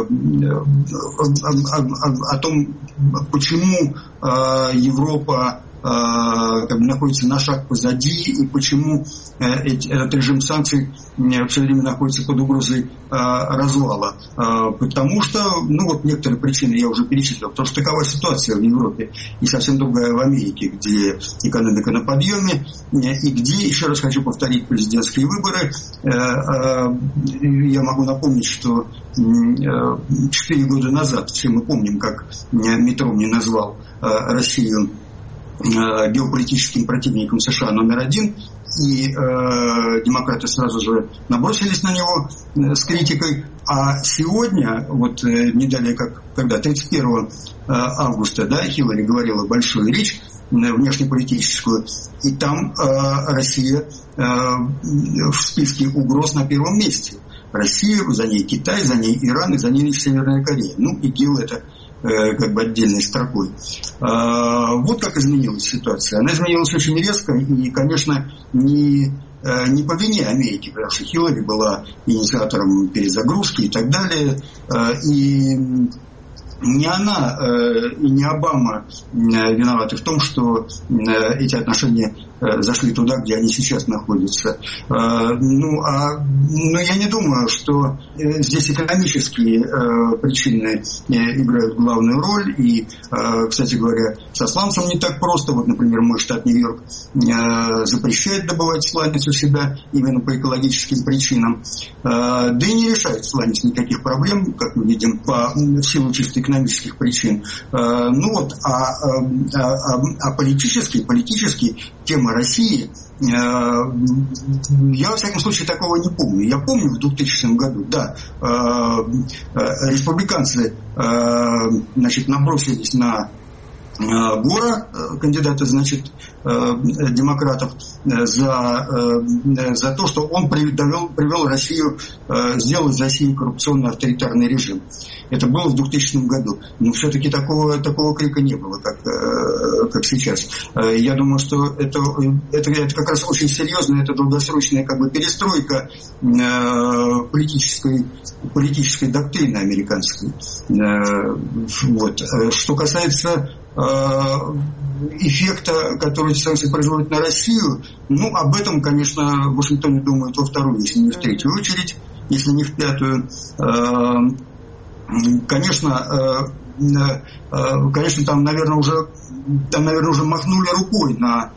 о, о, о том, почему э, Европа э, как бы находится на шаг позади и почему э, этот режим санкций все время находится под угрозой э, развала. Э, потому что, ну вот некоторые причины я уже перечислил, потому что такова ситуация в Европе и совсем другая в Америке, где экономика на подъеме и где, еще раз хочу повторить, президентские выборы. Э, э, я могу напомнить, что четыре года назад, все мы помним, как Митт Ромни назвал э, Россию геополитическим противником США номер один, и э, демократы сразу же набросились на него э, с критикой. А сегодня, вот э, не далее как когда, тридцать первого августа, да, Хиллари говорила большую речь э, внешнеполитическую, и там э, Россия э, в списке угроз на первом месте. Россия, за ней Китай, за ней Иран и за ней Северная Корея. Ну, ИГИЛ это как бы отдельной строкой. Вот как изменилась ситуация. Она изменилась очень резко и, конечно, не, не по вине Америки, потому что Хиллари была инициатором перезагрузки и так далее. И не она и не Обама виноваты в том, что эти отношения зашли туда, где они сейчас находятся. Ну, а, ну, я не думаю, что здесь экономические причины играют главную роль. И, кстати говоря, со сланцем не так просто. Вот, например, мой штат Нью-Йорк запрещает добывать сланец у себя именно по экологическим причинам. Да и не решает сланец никаких проблем, как мы видим, по, в силу чисто экономических причин. Ну вот, а, а, а, а политические, политические темы России, я, во всяком случае, такого не помню. Я помню в двухтысячном году, да, республиканцы, значит, набросились на Гора, кандидата, значит, демократов, за, за то, что он привел, привел Россию, сделал из России коррупционный авторитарный режим. Это было в двухтысячном году. Но все-таки такого, такого крика не было, как, как сейчас. Я думаю, что это, это, это как раз очень серьезная, это долгосрочная как бы перестройка политической, политической доктрины американской. Вот. Что касается эффекта, который санкции производят на Россию, ну, об этом, конечно, в Вашингтоне думают во вторую, если не в третью очередь, если не в пятую. Конечно, конечно, там, наверное, уже, там, наверное, уже махнули рукой на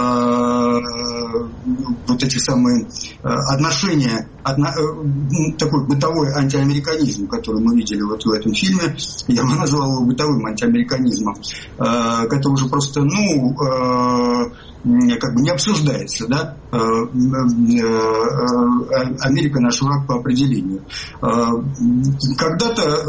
вот эти самые отношения, одна, такой бытовой антиамериканизм, который мы видели вот в этом фильме, я бы назвал его бытовым антиамериканизмом, который уже просто, ну, как бы не обсуждается, да, Америка наш враг по определению. Когда-то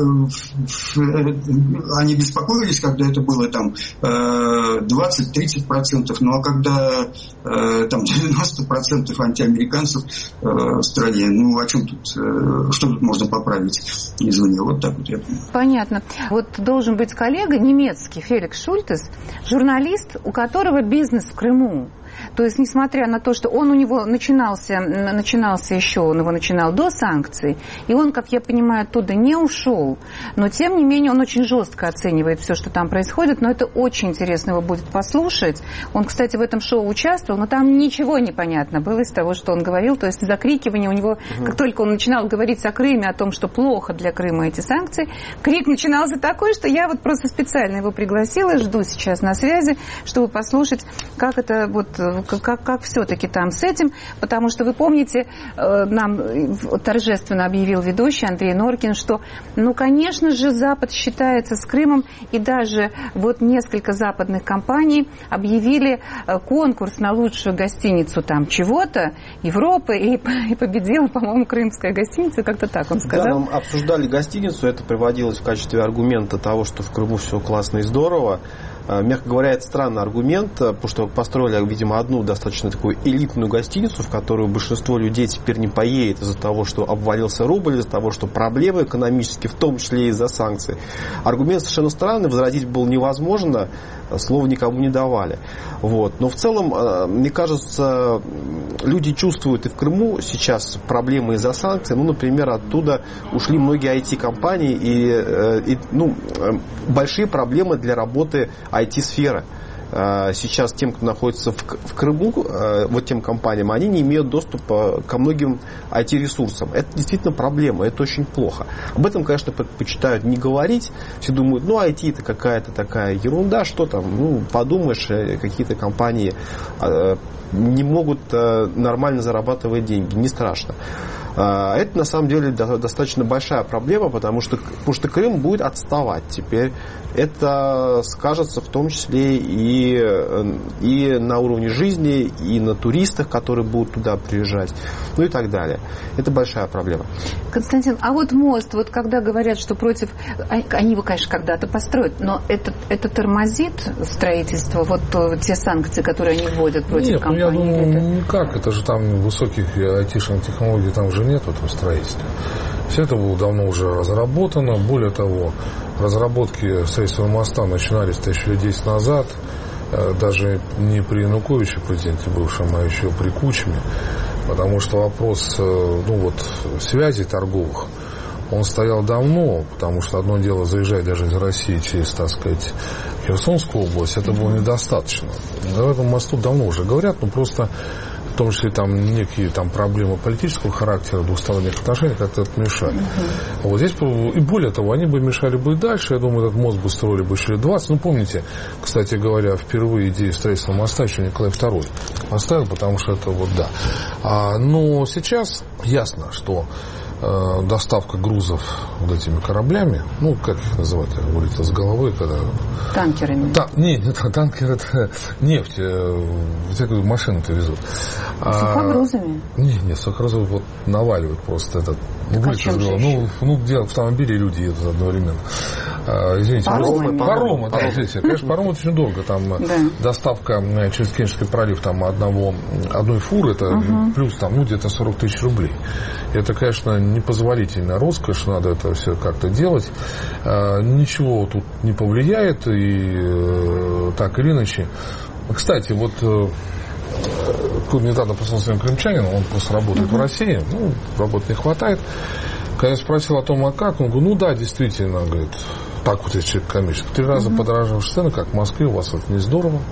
они беспокоились, когда это было там двадцать-тридцать процентов, ну а когда там девяносто процентов антиамериканцев в стране, ну о чем тут, что тут можно поправить извне, вот так вот я думаю. Понятно. Вот должен быть коллега немецкий, Феликс Шультес, журналист, у которого бизнес в Крыму. То есть, несмотря на то, что он у него начинался, начинался еще, он его начинал до санкций, и он, как я понимаю, оттуда не ушел, но, тем не менее, он очень жестко оценивает все, что там происходит, но это очень интересно его будет послушать. Он, кстати, в этом шоу участвовал, но там ничего не понятно было из того, что он говорил, то есть закрикивание у него, угу. Как только он начинал говорить о Крыме, о том, что плохо для Крыма эти санкции, крик начинался такой, что я вот просто специально его пригласила, жду сейчас на связи, чтобы послушать, как это вот, как, как все-таки там с этим, потому что вы помните, нам торжественно объявил ведущий Андрей Норкин, что, ну, конечно же, Запад считается с Крымом, и даже вот несколько западных компаний объявили конкурс на лучшую гостиницу там чего-то, Европы, и, и победила, по-моему, крымская гостиница, как-то так он сказал. Да, нам обсуждали гостиницу, это приводилось в качестве аргумента того, что в Крыму все классно и здорово. Мягко говоря, это странный аргумент, потому что построили, видимо, одну достаточно такую элитную гостиницу, в которую большинство людей теперь не поедет из-за того, что обвалился рубль, из-за того, что проблемы экономические, в том числе из-за санкций. Аргумент совершенно странный, возразить было невозможно, слова никому не давали. Вот. Но в целом, мне кажется, люди чувствуют и в Крыму сейчас проблемы из-за санкций. Ну, например, оттуда ушли многие ай ти-компании и, и ну, большие проблемы для работы ай ти-сферы. Сейчас тем, кто находится в Крыму, вот тем компаниям, они не имеют доступа ко многим ай ти-ресурсам. Это действительно проблема, это очень плохо. Об этом, конечно, предпочитают не говорить. Все думают, ну, ай ти это какая-то такая ерунда, что там, ну, подумаешь, какие-то компании не могут нормально зарабатывать деньги, не страшно. Это на самом деле достаточно большая проблема, потому что, потому что Крым будет отставать теперь. Это скажется в том числе и, и на уровне жизни, и на туристах, которые будут туда приезжать, ну и так далее. Это большая проблема. Константин, а вот мост, вот когда говорят, что против... Они его, конечно, когда-то построят, но это, это тормозит строительство, вот те санкции, которые они вводят против Нет, компании? Нет, я думаю, это... никак. Это же там высоких айтишных технологий там же нет в этом строительстве. Все это было давно уже разработано. Более того, разработки строительства моста начинались еще лет десять назад. Даже не при Януковиче, президенте бывшем, а еще при Кучме. Потому что вопрос, ну вот, связей торговых, он стоял давно, потому что одно дело заезжать даже из России через, так сказать, Херсонскую область, это было недостаточно. Об этом мосту давно уже говорят, но просто в том числе там некие там проблемы политического характера, двусторонних отношений как-то это мешали. Uh-huh. Вот здесь, и более того, они бы мешали бы и дальше. Я думаю, этот мост бы строили бы еще лет двадцать. Ну, помните, кстати говоря, впервые идею строительства моста еще Николай второй поставил, потому что это вот да. А, но сейчас ясно, что э, доставка грузов вот этими кораблями, ну, как их называть, как говорится, с головы, когда... Танкерами. Та, не, не танкер, это нефть, всякую машину-то везут. Сухогрузами? А, не, не, сухогрузы вот наваливают просто этот. Ну, ну, где автомобили люди едут одновременно. А, извините, паромы, паромы, да, извините. Конечно, паромы очень долго. Там да. Доставка через Керченский пролив там одного, одной фуры, это угу. плюс там, ну, где-то сорок тысяч рублей. Это, конечно, непозволительная роскошь, надо это все как-то делать. А, ничего тут не повлияет, и э, так или иначе. Кстати, вот тут недавно послал своим крымчанином, он просто работает uh-huh. в России, ну, работы не хватает. Когда я спросил о том, а как, он говорит, ну да, действительно, говорит, так вот если человек коммерческий, три раза uh-huh. подорожавшие цены, как в Москве, у вас это не здорово.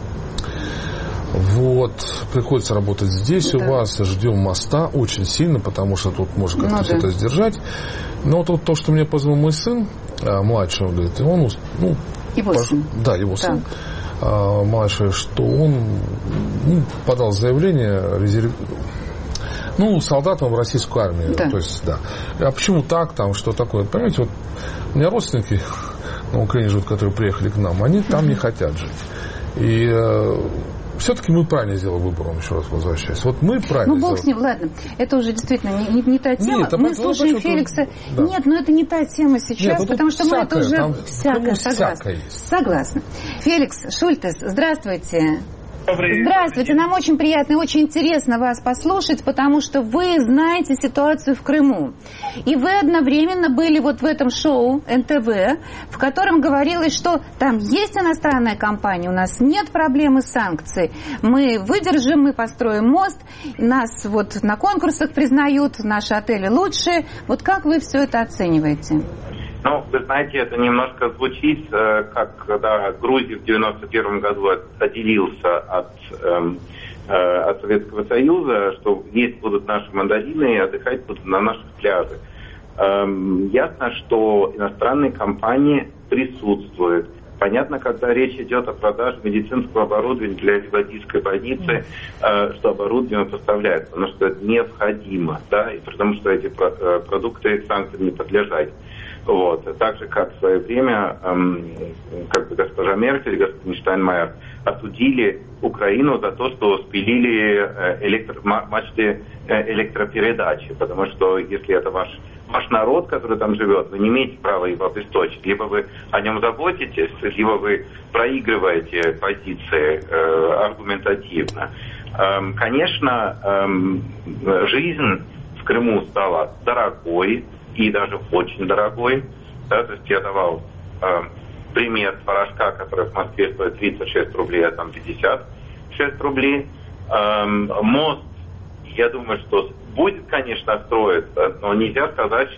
Вот, приходится работать здесь да. у вас, ждем моста очень сильно, потому что тут можно как-то ну, все да. это сдержать. Но вот то, что мне позвонил мой сын, младший, он говорит, и он, ну, его пож... сын. Да, его так. сын. Младший, что он ну, подал заявление резерв... ну, солдатам в российскую армию. Да. То есть, да. А почему так, там, что такое? Понимаете, вот у меня родственники на Украине живут, которые приехали к нам, они там не хотят жить. И э, все-таки мы правильно сделали выбор, он еще раз возвращаясь. Вот мы правильно Ну, бог сделали. с ним, ладно. Это уже действительно не, не, не та тема. Нет, мы слушаем ну, Феликса. Да. Нет, но это не та тема сейчас, Нет, потому что всякое, мы это уже... там, всякое, согласна. всякое Согласна. Феликс Шультес, здравствуйте. Здравствуйте, нам очень приятно и очень интересно вас послушать, потому что вы знаете ситуацию в Крыму. И вы одновременно были вот в этом шоу эн тэ вэ, в котором говорилось, что там есть иностранная компания, у нас нет проблемы санкций, мы выдержим, мы построим мост, нас вот на конкурсах признают, наши отели лучшие. Вот как вы все это оцениваете? Ну, вы знаете, это немножко звучит, э, как когда Грузия в девяносто первом году отделился от, э, э, от Советского Союза, что есть будут наши мандарины и отдыхать будут на наших пляжах. Э, ясно, что иностранные компании присутствуют. Понятно, когда речь идет о продаже медицинского оборудования для Ливадийской больницы, э, что оборудование поставляется, потому что это необходимо, да, и потому что эти про, э, продукты санкциям не подлежат. Вот. Так же, как в свое время эм, как бы госпожа Меркель и господин Штайнмайер осудили Украину за то, что спилили э, электро, мачты э, электропередачи, потому что если это ваш ваш народ, который там живет, вы не имеете права его обесточить. Либо вы о нем заботитесь, либо вы проигрываете позиции э, аргументативно. Эм, конечно, эм, жизнь в Крыму стала дорогой, и даже очень дорогой. Да, то есть я давал э, пример творожка, который в Москве стоит тридцать шесть рублей, а там пятьдесят шесть рублей. Эм, мост, я думаю, что будет, конечно, строиться, но нельзя сказать,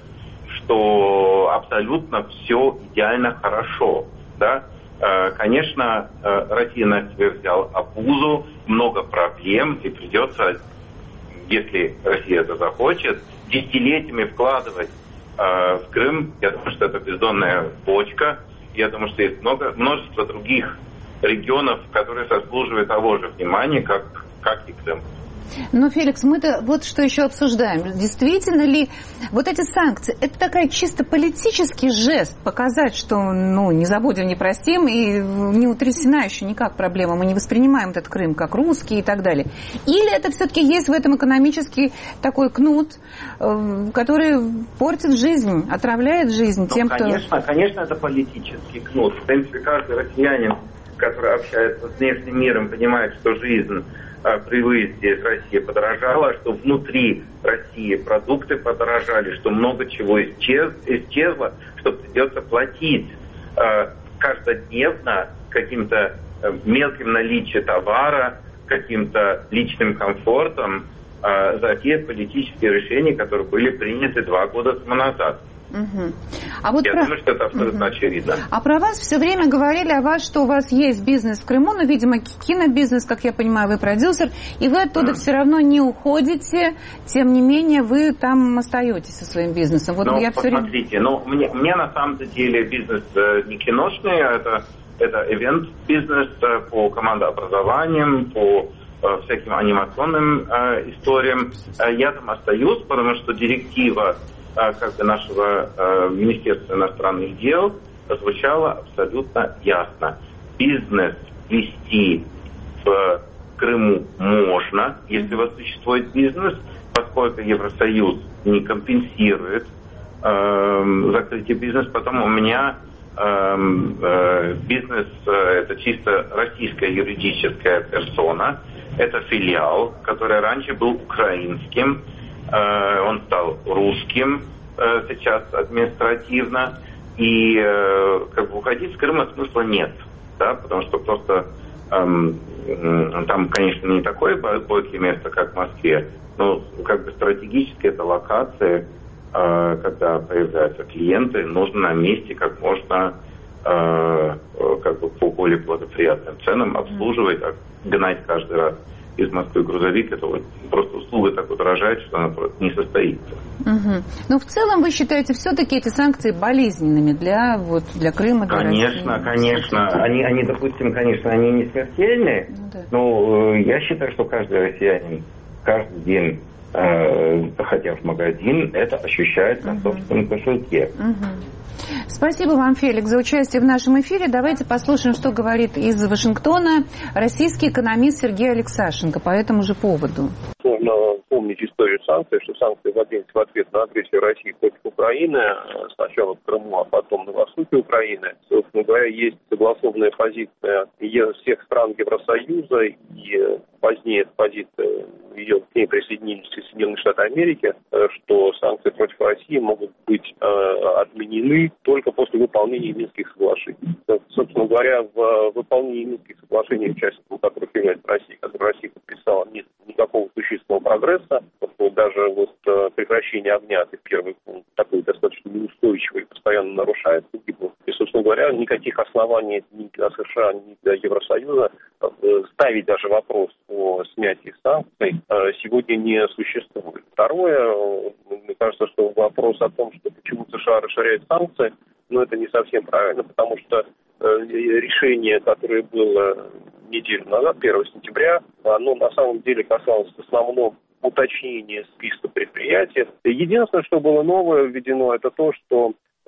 что абсолютно все идеально хорошо. Да? Э, конечно, э, Россия на себя взяла обузу, много проблем, и придется, если Россия это захочет, десятилетиями вкладывать в Крым. Я думаю, что это бездонная бочка. Я думаю, что есть много, множество других регионов, которые заслуживают того же внимания, как, как и Крым. Но, Феликс, мы-то вот что еще обсуждаем. Действительно ли вот эти санкции, это такая чисто политический жест, показать, что ну, не забудем, не простим, и не утрясена еще никак проблема, мы не воспринимаем этот Крым как русский и так далее. Или это все-таки есть в этом экономический такой кнут, который портит жизнь, отравляет жизнь тем, ну, конечно, кто... Конечно, это политический кнут. В принципе, каждый россиянин, который общается с внешним миром, понимает, что жизнь при выезде из России подорожала, что внутри России продукты подорожали, что много чего исчез, исчезло, что придется платить э, каждодневно каким-то э, мелким наличием товара, каким-то личным комфортом э, за те политические решения, которые были приняты два года тому назад. Угу. А вот Я про... думаю, что это абсолютно угу. очевидно. А про вас все время говорили о вас, что у вас есть бизнес в Крыму, но, видимо, кинобизнес, как я понимаю, вы продюсер, и вы оттуда mm. все равно не уходите, тем не менее вы там остаетесь со своим бизнесом. Вот ну, я посмотрите, все время... ну, мне, мне на самом деле бизнес э, не киношный, это, это ивент-бизнес э, по командообразованиям, по э, всяким анимационным э, историям. Э, я там остаюсь, потому что директива как бы нашего э, Министерства иностранных дел звучало абсолютно ясно. Бизнес вести в Крыму можно, если у вас существует бизнес, поскольку Евросоюз не компенсирует э, закрытие бизнеса, потом у меня э, э, бизнес э, это чисто российская юридическая персона, это филиал, который раньше был украинским, он стал русским сейчас административно, и как бы уходить с Крыма смысла нет, да, потому что просто эм, там, конечно, не такое бойкое место, как в Москве, но как бы стратегически это локация, э, когда появляются клиенты, нужно на месте как можно э, как бы по более благоприятным ценам обслуживать, а гнать каждый раз из Москвы грузовик, это вот просто услуга так удорожает, что она просто не состоится. Угу. Но в целом вы считаете все-таки эти санкции болезненными для, вот, для Крыма, для Конечно, России? Конечно, они, они, допустим, конечно, они не смертельные, ну, да. но э, я считаю, что каждый россиянин каждый день, э, заходя в магазин, это ощущает на собственном кошельке. Угу. Спасибо вам, Феликс, за участие в нашем эфире. Давайте послушаем, что говорит из Вашингтона российский экономист Сергей Алексашенко по этому же поводу. Нужно помнить историю санкций, что санкции вводились в ответ на агрессию России против Украины, сначала в Крыму, а потом на востоке Украины. Собственно говоря, есть согласованная позиция всех стран Евросоюза, и позднее эта позиция, ее, к ней присоединились Соединенные Штаты Америки, что санкции против России могут быть э, отменены только после выполнения Минских соглашений. Собственно говоря, в выполнении Минских соглашений, участником которых является Россия, которые Россия подписала, нет никакого существенного прогресса. Даже вот прекращение огня, это первый пункт, такой достаточно неустойчивый, постоянно нарушается. И, собственно говоря, никаких оснований ни для США, ни для Евросоюза ставить даже вопрос о снятии санкций сегодня не существует. Второе, мне кажется, что вопрос о том, что почему США расширяют санкции, ну, это не совсем правильно, потому что решение, которое было неделю назад, первого сентября, оно на самом деле касалось в основном уточнения списка предприятий. Единственное, что было новое введено, это то, что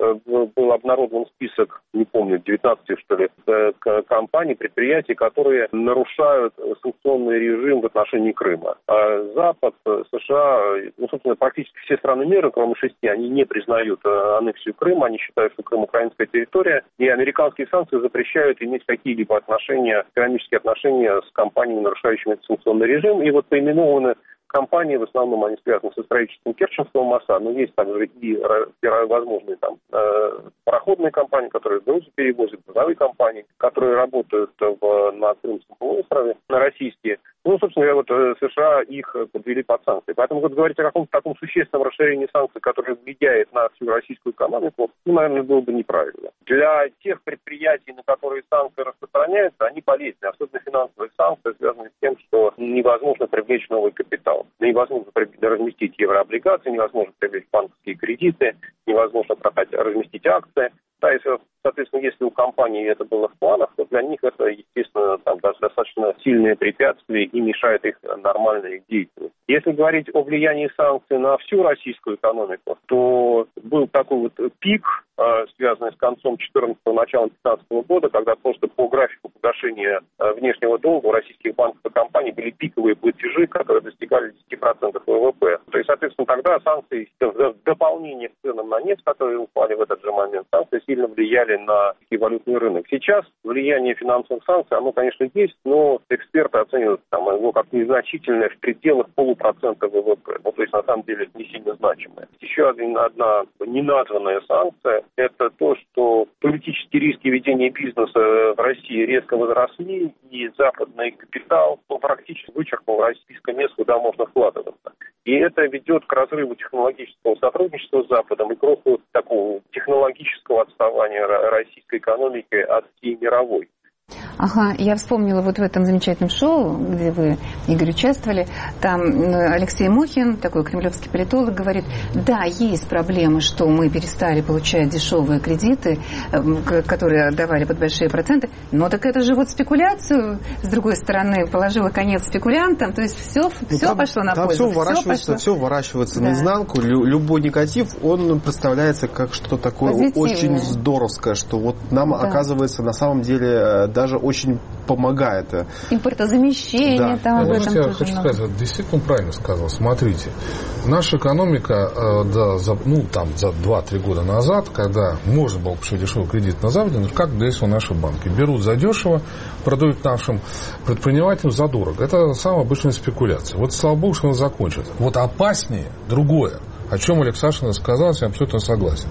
был обнародован список, не помню, девятнадцать что ли, компаний, предприятий, которые нарушают санкционный режим в отношении Крыма. А Запад, США, ну, собственно, практически все страны мира, кроме шести, они не признают аннексию Крыма, они считают, что Крым украинская территория, и американские санкции запрещают иметь какие-либо отношения, экономические отношения с компаниями, нарушающими санкционный режим, и вот поименованы компании, в основном они связаны со строительством Керченского моста, но есть также и возможные там э, пароходные компании, которые грузы перевозят, грузовые компании, которые работают в, на Крымском полуострове, на российские. Ну, собственно говоря, вот США их подвели под санкции. Поэтому вот говорить о каком-то таком существенном расширении санкций, которое влияет на всю российскую экономику, ну, наверное, было бы неправильно. Для тех предприятий, на которые санкции распространяются, они полезны. Особенно финансовые санкции связаны с тем, что невозможно привлечь новый капитал. Невозможно разместить еврооблигации, невозможно привлечь банковские кредиты, невозможно продать, разместить акции. Да, если, соответственно, если у компании это было в планах, то для них это, естественно, там, достаточно сильное препятствие и мешает их нормальной деятельности. Если говорить о влиянии санкций на всю российскую экономику, то был такой вот пик, связанный с концом четырнадцатого, началом пятнадцатого года, когда просто по графику погашения внешнего долга у российских банков и компаний были пиковые платежи, которые достигали десять процентов ВВП. То есть, соответственно, тогда санкции в дополнение к ценам на нефть, которые упали в этот же момент, санкции сильно влияли на валютный рынок. Сейчас влияние финансовых санкций, оно, конечно, есть, но эксперты оценивают там, его как незначительное в пределах полупроцента ВВП. Ну, то есть, на самом деле, не сильно значимое. Еще одна неназванная санкция – это то, что политические риски ведения бизнеса в России резко возросли, и западный капитал ну, практически вычеркнул российское место, куда можно вкладываться. И это ведет к разрыву технологического сотрудничества с Западом и к росту такого технологического отставания российской экономики от всей мировой. Ага, я вспомнила вот в этом замечательном шоу, где вы, Игорь, участвовали, там Алексей Мухин, такой кремлевский политолог, говорит, да, есть проблема, что мы перестали получать дешевые кредиты, которые давали под большие проценты, но так это же вот спекуляцию, с другой стороны, положила конец спекулянтам, то есть все, ну, все там, пошло на там пользу. Все уворачивается, все уворачивается да. наизнанку, Лю, любой негатив, он представляется как что такое очень здоровское, что вот нам, да. оказывается, на самом деле даже очень помогает. Импортозамещение, да. там об этом я тоже хочу много. сказать, действительно правильно сказал. Смотрите, наша экономика э, да, за, ну, там, за два-три года назад, когда можно было получить дешевый кредит на Западе, ну, как действуют наши банки? Берут задешево, продают нашим предпринимателям задорого. Это самая обычная спекуляция. Вот слава богу, что она закончится. Вот опаснее другое, о чем Олег Сашин сказал, я абсолютно согласен.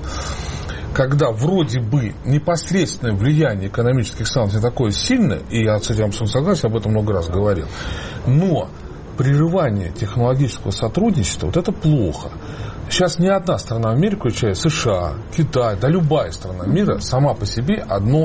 Когда вроде бы непосредственное влияние экономических санкций такое сильное, и я с этим абсолютно согласен, об этом много раз говорил, но прерывание технологического сотрудничества, вот это плохо. Сейчас ни одна страна в мире, включая США, Китай, да любая страна мира, сама по себе одно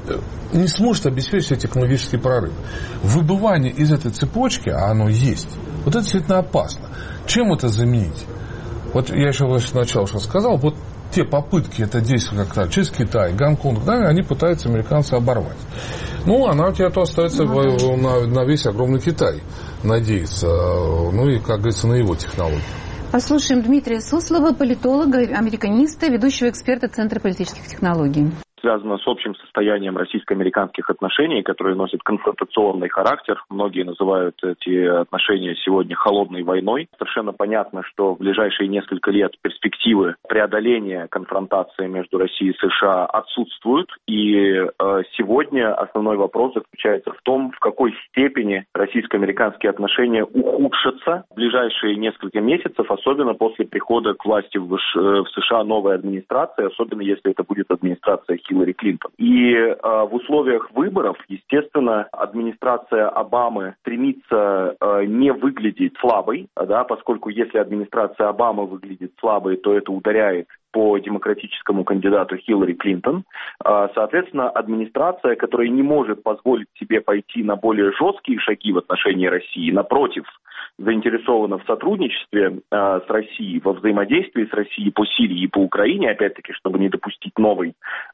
не сможет обеспечить себе технологический прорыв. Выбывание из этой цепочки, а оно есть, вот это действительно опасно. Чем это заменить? Вот я еще сначала что сказал, вот те попытки это действовать как-то через Китай, Гонконг, да, они пытаются американцы оборвать. Ну, она у тебя то остается ну, на, на весь огромный Китай, надеяться, ну и, как говорится, на его технологии. Послушаем Дмитрия Суслова, политолога, американиста, ведущего эксперта Центра политических технологий. Связано с общим состоянием российско-американских отношений, которые носят конфронтационный характер. Многие называют эти отношения сегодня холодной войной. Совершенно понятно, что в ближайшие несколько лет перспективы преодоления конфронтации между Россией и США отсутствуют. И э, сегодня основной вопрос заключается в том, в какой степени российско-американские отношения ухудшатся в ближайшие несколько месяцев, особенно после прихода к власти в, в США новой администрации, особенно если это будет администрация Хиллари Клинтон. И э, в условиях выборов, естественно, администрация Обамы стремится э, не выглядеть слабой, да, поскольку если администрация Обамы выглядит слабой, то это ударяет по демократическому кандидату Хиллари Клинтон. Э, соответственно, администрация, которая не может позволить себе пойти на более жесткие шаги в отношении России, напротив, заинтересована в сотрудничестве э, с Россией, во взаимодействии с Россией по Сирии и по Украине, опять-таки, чтобы не допустить новой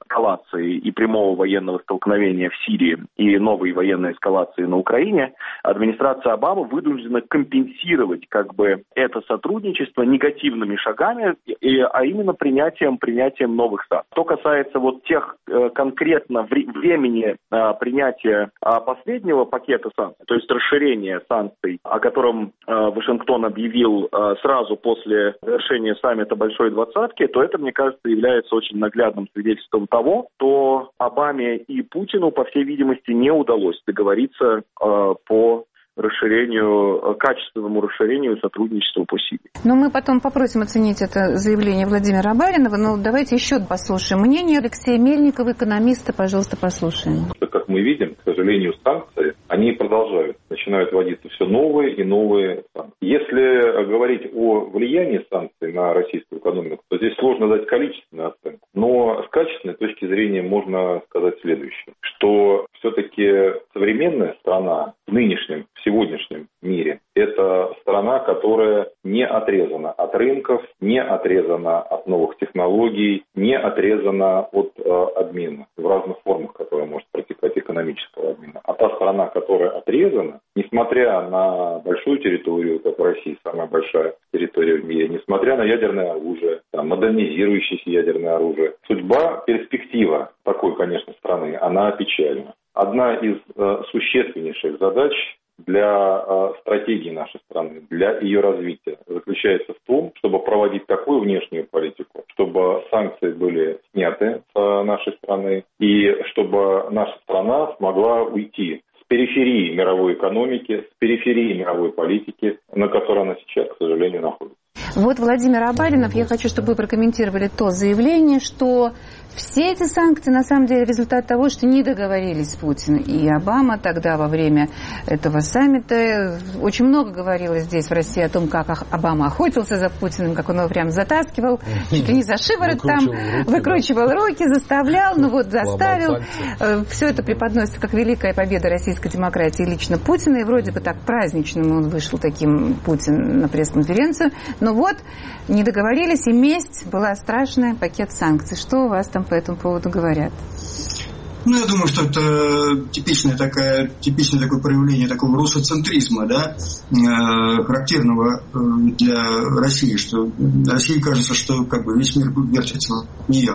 эскалации и прямого военного столкновения в Сирии и новой военной эскалации на Украине, администрация Обамы вынуждена компенсировать как бы это сотрудничество негативными шагами, и, а именно принятием, принятием новых санкций. Что касается вот тех э, конкретно вре- времени э, принятия э, последнего пакета санкций, то есть расширения санкций, о котором э, Вашингтон объявил э, сразу после завершения саммита Большой Двадцатки, то это, мне кажется, является очень наглядным свидетельством того, что Обаме и Путину, по всей видимости, не удалось договориться э, по расширению, качественному расширению сотрудничества по Сирии. Но мы потом попросим оценить это заявление Владимира Абаринова, но давайте еще послушаем мнение Алексея Мельникова, экономиста. Пожалуйста, послушаем. Как мы видим, к сожалению, санкции, они продолжают, начинают вводиться все новые и новые санкции. Если говорить о влиянии санкций на российскую экономику, то здесь сложно дать количественную оценку. Но с качественной точки зрения можно сказать следующее, что все-таки современная страна в нынешнем, в сегодняшнем мире, это страна, которая не отрезана от рынков, не отрезана от новых технологий, не отрезана от э, обмена в разных формах, которые может протекать экономического обмена. А та страна, которая отрезана, несмотря на большую территорию, как в России самая большая территория в мире, несмотря на ядерное оружие, там, модернизирующееся ядерное оружие, судьба, перспектива такой, конечно, страны, она печальна. Одна из э, существеннейших задач для э, стратегии нашей страны, для ее развития, заключается в том, чтобы проводить такую внешнюю политику, чтобы санкции были сняты с э, нашей страны, и чтобы наша страна смогла уйти с периферии мировой экономики, с периферии мировой политики, на которой она сейчас, к сожалению, находится. Вот, Владимир Абаринов, я хочу, чтобы вы прокомментировали то заявление, что все эти санкции, на самом деле, результат того, что не договорились с Путиным. И Обама тогда, во время этого саммита, очень много говорилось здесь, в России, о том, как Обама охотился за Путиным, как он его прям затаскивал, чуть ли не за шиворот там, выкручивал руки, заставлял, ну вот заставил. Все это преподносится как великая победа российской демократии лично Путина, и вроде бы так праздничным он вышел таким, Путин, на пресс-конференцию. Но вот не договорились, и месть была страшная, пакет санкций. Что у вас там по этому поводу говорят? Ну, я думаю, что это типичное, такое, типичное такое проявление такого русоцентризма, да, э, характерного для России, что России кажется, что как бы весь мир вертится в нее.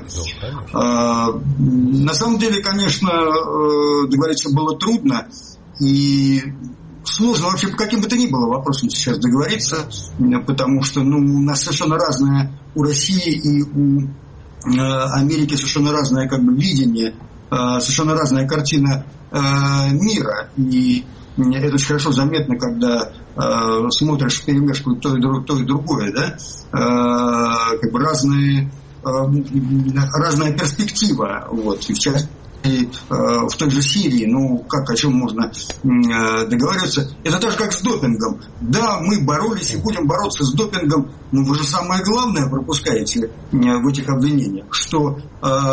А, на самом деле, конечно, договориться было трудно, и сложно вообще по каким бы то ни было вопросам сейчас договориться, потому что ну, у нас совершенно разное, у России и у э, Америки совершенно разное как бы видение, э, совершенно разная картина э, мира. И это очень хорошо заметно, когда э, смотришь вперемешку то и, то и другое, да? Э, как бы разные, э, разная перспектива, вот, и в частности, И, э, в той же Сирии, ну, как, о чем можно э, договариваться. Это так же, как с допингом. Да, мы боролись и будем бороться с допингом, но вы же самое главное пропускаете э, в этих обвинениях, что э,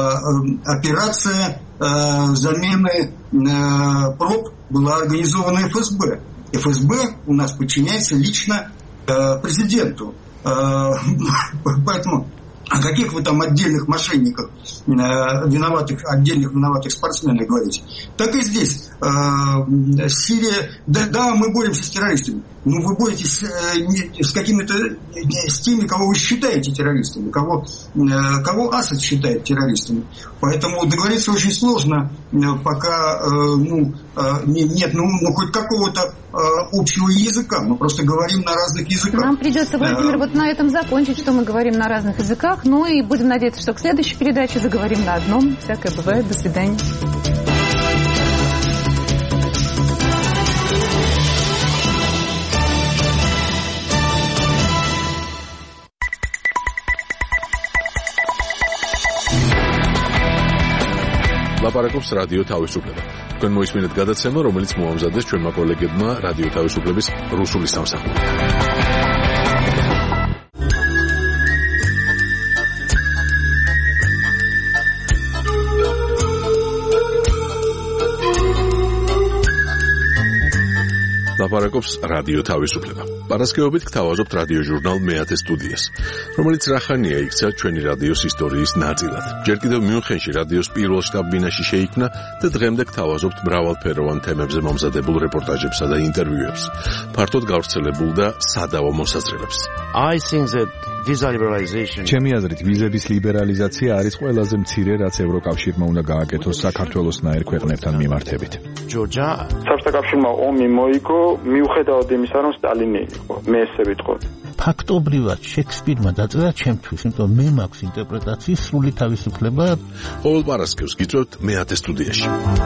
операция э, замены э, проб была организована эф эс бэ. эф эс бэ у нас подчиняется лично э, президенту. Э, поэтому... О каких вы там отдельных мошенниках, э, виноватых, отдельных виноватых спортсменах говорите? Так и здесь. Э, Сирия, да, да, мы боремся с террористами. Но вы боретесь э, не, с какими-то, не, с теми, кого вы считаете террористами, кого, э, кого Асад считает террористами. Поэтому договориться очень сложно, э, пока э, ну, э, нет ну, ну, хоть какого-то э, общего языка. Мы просто говорим на разных языках. Нам придется, Владимир, э, вот на этом закончить, что мы говорим на разных языках. Ну и будем надеяться, что к следующей передаче заговорим на одном. Всякое бывает. До свидания. ლაპარაკობს რადიო თავისუფლება. თქვენ მოისმინეთ გადაცემა, რომელიც მოამზადეს ჩვენმა კოლეგებმა რადიო თავისუფლების რუსული სამსახური. ლაპარაკობს რადიო თავისუფლება. Პარასკევობით გთავაზობთ რადიო ჟურნალ მეათე სტუდიას, რომელიც რახანია იქცა ჩვენი რადიოს ისტორიის ნაწილად. ჯერ კიდევ მიუნხენში რადიოს პირველ შტაბ-ბინაში შეიქმნა და დღემდე გთავაზობთ მრავალფეროვან თემებზე მომზადებულ რეპორტაჟებსა და ინტერვიუებს, ფართოდ გავრცელებულ და სადავო მოსაზრებებს. I think that visa liberalization ჩემი აზრით ვიზების ლიბერალიზაცია არის ყველაზე მცირე, რაც ევროკავშირმა უნდა გააკეთოს საქართველოსნაირ ქვეყნებთან მიმართებით. Georgia საბჭოთა კავშირმა ომი მოიგო მიუხედავად იმისა, რომ სტალინი იყო, მე ესე ვიტყოდი. ფაქტობრივად შექსპირმა დაწერა ჩემთვის, იმიტომ მე მაქვს ინტერპრეტაციის სრული თავისუფლება. ყოველ პარასკევს გიწევთ მეათე სტუდიაში.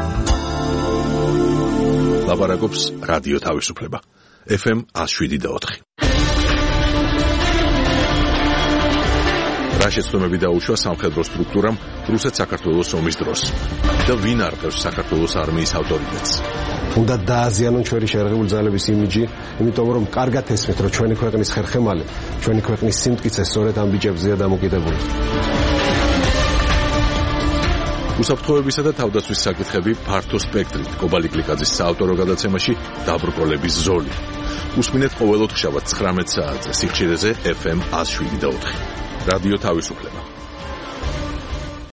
ლაპარაკობს რადიო თავისუფლება. ეფ ემ one oh seven და four. რა შეცდომები დაუშვა სამხედრო სტრუქტურამ რუსეთ-საქართველოს ომის დროს და ვინ არყევს საქართველოს არმიის ავტორიტეტს. უნდა დააზიანონ ჩვენი შეერაღებული ძალების იმიჯი, იმიტომ რომ კარგად ესმით, რომ ჩვენი ქვეყნის ხერხემალი, ჩვენი ქვეყნის სიმტკიცე სწორედ ამ ბიჭებზეა დამოკიდებული. უსაფრთხოებისა და თავდაცვის საკითხები ფართო სპექტრით კობალი კლიკაძის საავტორო გადაცემაში დაბრკოლების ზოლი. უსმინეთ ყოველ ოთხშაბათს ცხრამეტ საათზე სიხშირეზე ეფ ემ one oh seven და four. რადიო თავისუფლება.